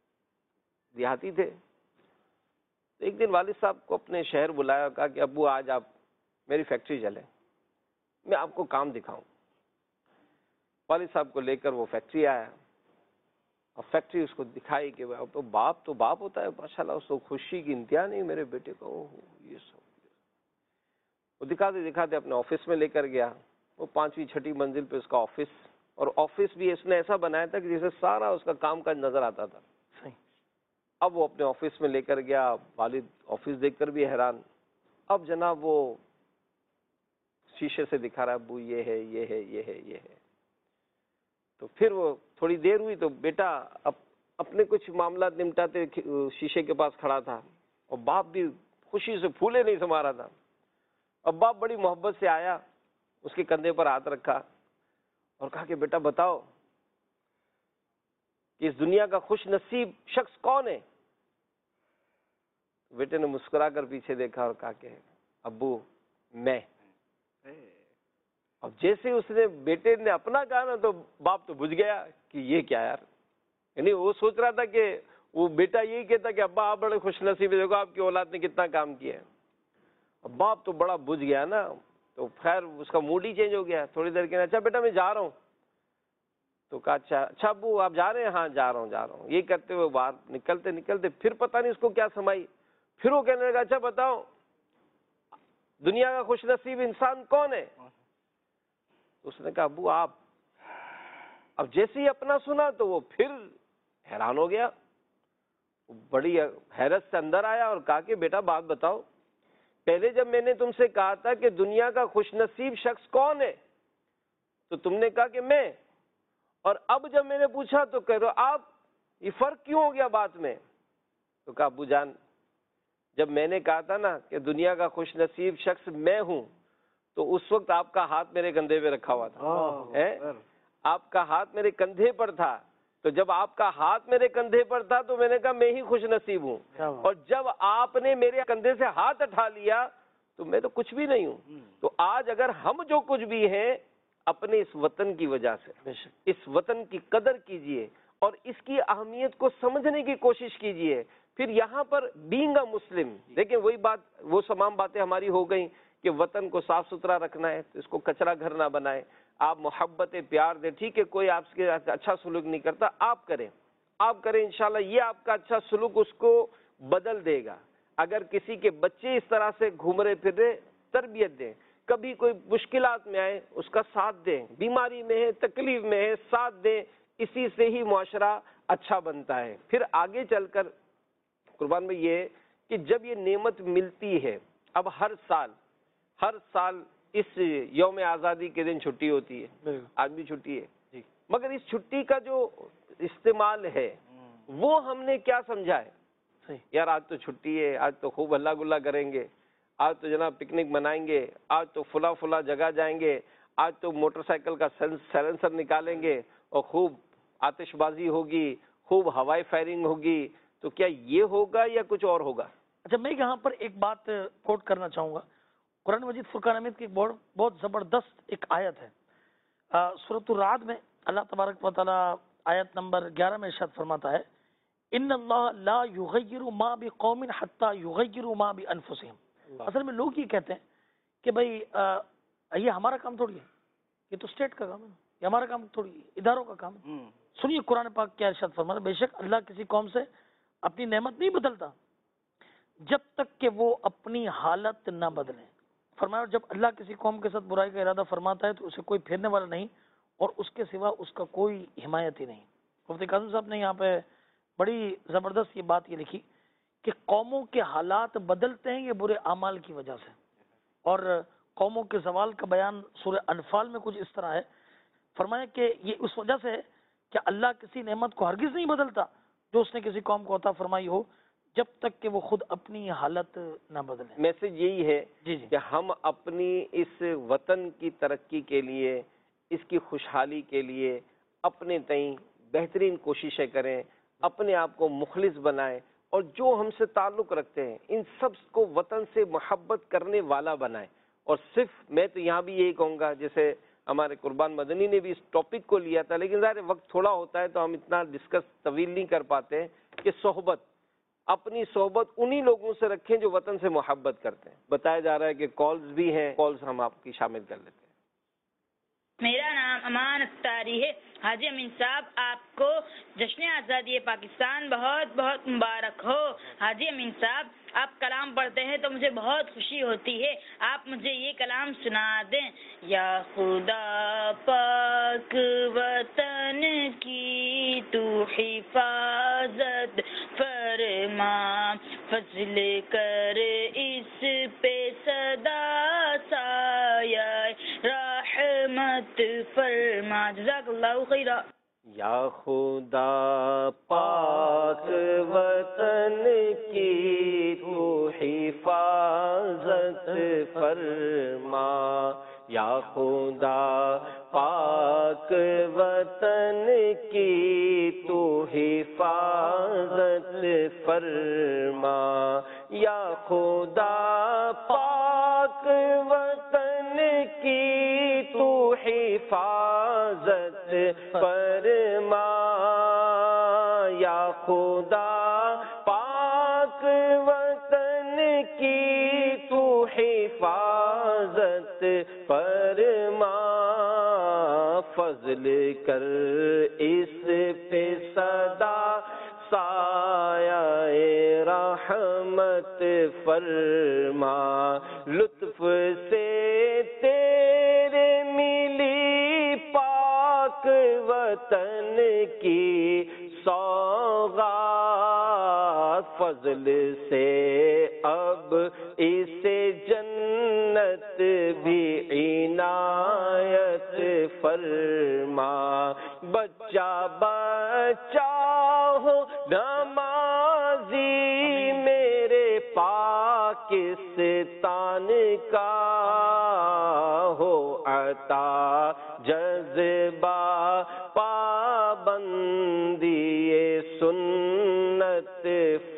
دیہاتی تھے. ایک دن والد صاحب کو اپنے شہر بلایا اور کہا کہ ابو آج آپ میری فیکٹری چلیں، میں آپ کو کام دکھاؤں. والد صاحب کو لے کر وہ فیکٹری آیا اور فیکٹری اس کو دکھائی کہ باپ تو باپ ہوتا ہے، ماشاءاللہ اس کو خوشی کی انتہا نہیں میرے بیٹے کو. یہ سب وہ دکھاتے دکھاتے اپنے آفس میں لے کر گیا. وہ 5ویں 6ٹھی منزل پہ اس کا آفس، اور آفس بھی اس نے ایسا بنایا تھا کہ جیسے سارا اس کا کام کاج نظر آتا تھا. اب وہ اپنے آفس میں لے کر گیا، والد آفس دیکھ کر بھی حیران. اب جناب وہ شیشے سے دکھا رہا ہے ابو یہ ہے یہ ہے یہ ہے یہ ہے. تو پھر وہ تھوڑی دیر ہوئی تو بیٹا اپنے کچھ معاملات نمٹاتے شیشے کے پاس کھڑا تھا اور باپ بھی خوشی سے پھولے نہیں سما رہا تھا. اب باپ بڑی محبت سے آیا، اس کے کندھے پر ہاتھ رکھا اور کہا کہ بیٹا بتاؤ کہ اس دنیا کا خوش نصیب شخص کون ہے. بیٹے نے مسکرا کر پیچھے دیکھا اور کہا کہ ابو میں. اب جیسے اس نے بیٹے نے اپنا کہا نا تو باپ تو بجھ گیا کہ یہ کیا یار، یعنی وہ سوچ رہا تھا کہ وہ بیٹا یہی کہتا کہ ابا آپ بڑے خوش نصیب، دیکھو آپ کی اولاد نے کتنا کام کیا ہے. اب باپ تو بڑا بجھ گیا نا، تو خیر اس کا موڈ ہی چینج ہو گیا. تھوڑی دیر کے اچھا بیٹا میں جا رہا ہوں. تو کہا اچھا ابو آپ جا رہے ہیں؟ ہاں جا رہا ہوں. یہ کرتے ہوئے باہر نکلتے نکلتے پھر پتہ نہیں اس کو کیا سمائی، پھر وہ کہنے لگا اچھا بتاؤ دنیا کا خوش نصیب انسان کون ہے. اس نے کہا ابو آپ. اب جیسے ہی اپنا سنا تو وہ پھر حیران ہو گیا، بڑی حیرت سے اندر آیا اور کہا کہ بیٹا بات بتاؤ، پہلے جب میں نے تم سے کہا تھا کہ دنیا کا خوش نصیب شخص کون ہے تو تم نے کہا کہ میں، اور اب جب میں نے پوچھا تو کہہ رہے ہو آپ. یہ فرق کیوں ہو گیا بات میں؟ تو کہا ابو جان جب میں نے کہا تھا نا کہ دنیا کا خوش نصیب شخص میں ہوں تو اس وقت آپ کا ہاتھ میرے کندھے پہ رکھا ہوا تھا، آپ کا ہاتھ میرے کندھے پر تھا. تو جب آپ کا ہاتھ میرے کندھے پر تھا تو میں نے کہا میں ہی خوش نصیب ہوں، اور جب آپ نے میرے کندھے سے ہاتھ اٹھا لیا تو میں تو کچھ بھی نہیں ہوں۔ تو آج اگر ہم جو کچھ بھی ہیں اپنے اس وطن کی وجہ سے، اس وطن کی قدر کیجئے اور اس کی اہمیت کو سمجھنے کی کوشش کیجئے۔ پھر یہاں پر بینگ اے مسلم، دیکھیں وہی بات، وہ تمام باتیں ہماری ہو گئیں کہ وطن کو صاف ستھرا رکھنا ہے تو اس کو کچرا گھر نہ بنائیں، آپ محبت پیار دیں، ٹھیک ہے کوئی آپ کے اچھا سلوک نہیں کرتا، آپ کریں انشاءاللہ یہ آپ کا اچھا سلوک اس کو بدل دے گا۔ اگر کسی کے بچے اس طرح سے گھوم رہے پھر رہے، تربیت دیں، کبھی کوئی مشکلات میں آئے اس کا ساتھ دیں، بیماری میں ہے تکلیف میں ہے ساتھ دیں، اسی سے ہی معاشرہ اچھا بنتا ہے۔ پھر آگے چل کر قربان میں یہ کہ جب یہ نعمت ملتی ہے، اب ہر سال اس یوم آزادی کے دن چھٹی ہوتی ہے، آج بھی چھٹی ہے، مگر اس چھٹی کا جو استعمال ہے وہ ہم نے کیا سمجھا ہے؟ یار آج تو چھٹی ہے، آج تو خوب ہلا گلا کریں گے، آج تو جناب پکنک منائیں گے، آج تو فلاں جگہ جائیں گے، آج تو موٹر سائیکل کا سائلنسر نکالیں گے اور خوب آتش بازی ہوگی، خوب ہوائی فائرنگ ہوگی۔ تو کیا یہ ہوگا یا کچھ اور ہوگا؟ اچھا، میں یہاں پر ایک بات کوٹ کرنا چاہوں گا، قرآن مجید فرقان حمید کی بہت زبردست ایک آیت ہے، سورۃ الرعد میں اللہ تبارک و تعالی آیت نمبر 11 میں ارشاد فرماتا ہے، ان اللہ لا یغیر ما بقوم حتی یغیروا ما بانفسہم۔ اصل میں لوگ یہ کہتے ہیں کہ بھائی یہ ہمارا کام تھوڑی ہے، یہ تو اسٹیٹ کا کام ہے، یہ ہمارا کام تھوڑی ہے، اداروں کا کام ہے۔ سنیے قرآن پاک کیا ارشاد فرماتا ہے، بے شک اللہ کسی قوم سے اپنی نعمت نہیں بدلتا جب تک کہ وہ اپنی حالت نہ بدلیں۔ فرمایا جب اللہ کسی قوم کے ساتھ برائی کا ارادہ فرماتا ہے تو اسے کوئی پھیرنے والا نہیں اور اس کے سوا اس کا کوئی حمایت ہی نہیں۔ مفتی کاظم صاحب نے یہاں پہ بڑی زبردست یہ بات یہ لکھی کہ قوموں کے حالات بدلتے ہیں یہ برے اعمال کی وجہ سے، اور قوموں کے زوال کا بیان سورہ انفال میں کچھ اس طرح ہے، فرمایا کہ یہ اس وجہ سے ہے کہ اللہ کسی نعمت کو ہرگز نہیں بدلتا جو اس نے کسی قوم کو عطا فرمائی ہو جب تک کہ وہ خود اپنی حالت نہ بدلیں۔ میسج یہی ہے جی کہ ہم اپنی اس وطن کی ترقی کے لیے، اس کی خوشحالی کے لیے اپنے تئیں بہترین کوششیں کریں، اپنے آپ کو مخلص بنائیں، اور جو ہم سے تعلق رکھتے ہیں ان سب کو وطن سے محبت کرنے والا بنائیں۔ اور صرف میں تو یہاں بھی یہی کہوں گا، جیسے ہمارے قربان مدنی نے بھی اس ٹاپک کو لیا تھا، لیکن ظاہر وقت تھوڑا ہوتا ہے تو ہم اتنا ڈسکس طویل نہیں کر پاتے، کہ صحبت، اپنی صحبت انہی لوگوں سے رکھیں جو وطن سے محبت کرتے ہیں۔ بتایا جا رہا ہے کہ کالز بھی ہیں، کالز ہم آپ کی شامل کر لیتے ہیں۔ میرا نام امان اختاری ہے۔ حاجی امین صاحب، آپ کو جشن آزادی پاکستان بہت بہت مبارک ہو۔ حاجی امین صاحب، آپ کلام پڑھتے ہیں تو مجھے بہت خوشی ہوتی ہے، آپ مجھے یہ کلام سنا دیں۔ یا خدا پاک وطن کی تو حفاظت فرما، فضل کر اس پہ صدا سایہ رحمت فرما۔ جزاک اللہ خیرہ۔ یا خدا پاک وطن کی تو حفاظت فرما، یا خدا پاک وطن کی تو حفاظت فرما، یا خدا پاک وطن کی تو حفاظت فرما، یا خدا پاک وطن کی تو حفاظت فرما، فضل کر اس پہ صدا سایہ رحمت فرما، لطف سے تیرے ملی پاک وطن کی سوغات، فضل سے اب اسے جنت بھی عنایت فرما، بچہ بچہ ہو نمازی میرے پاکستان کا، ہو عطا جذبہ پابند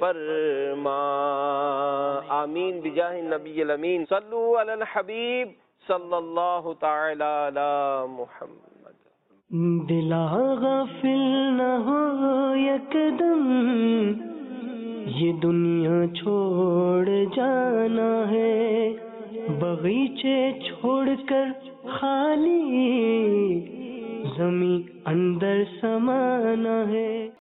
فرما. آمین بجاہ النبی الامین. صلو علی الحبیب صلی اللہ تعالی علی محمد. دلا غافل نہ ہو یکدم، یہ دنیا چھوڑ جانا ہے، باغیچے چھوڑ کر خالی زمیں اندر سمانا ہے.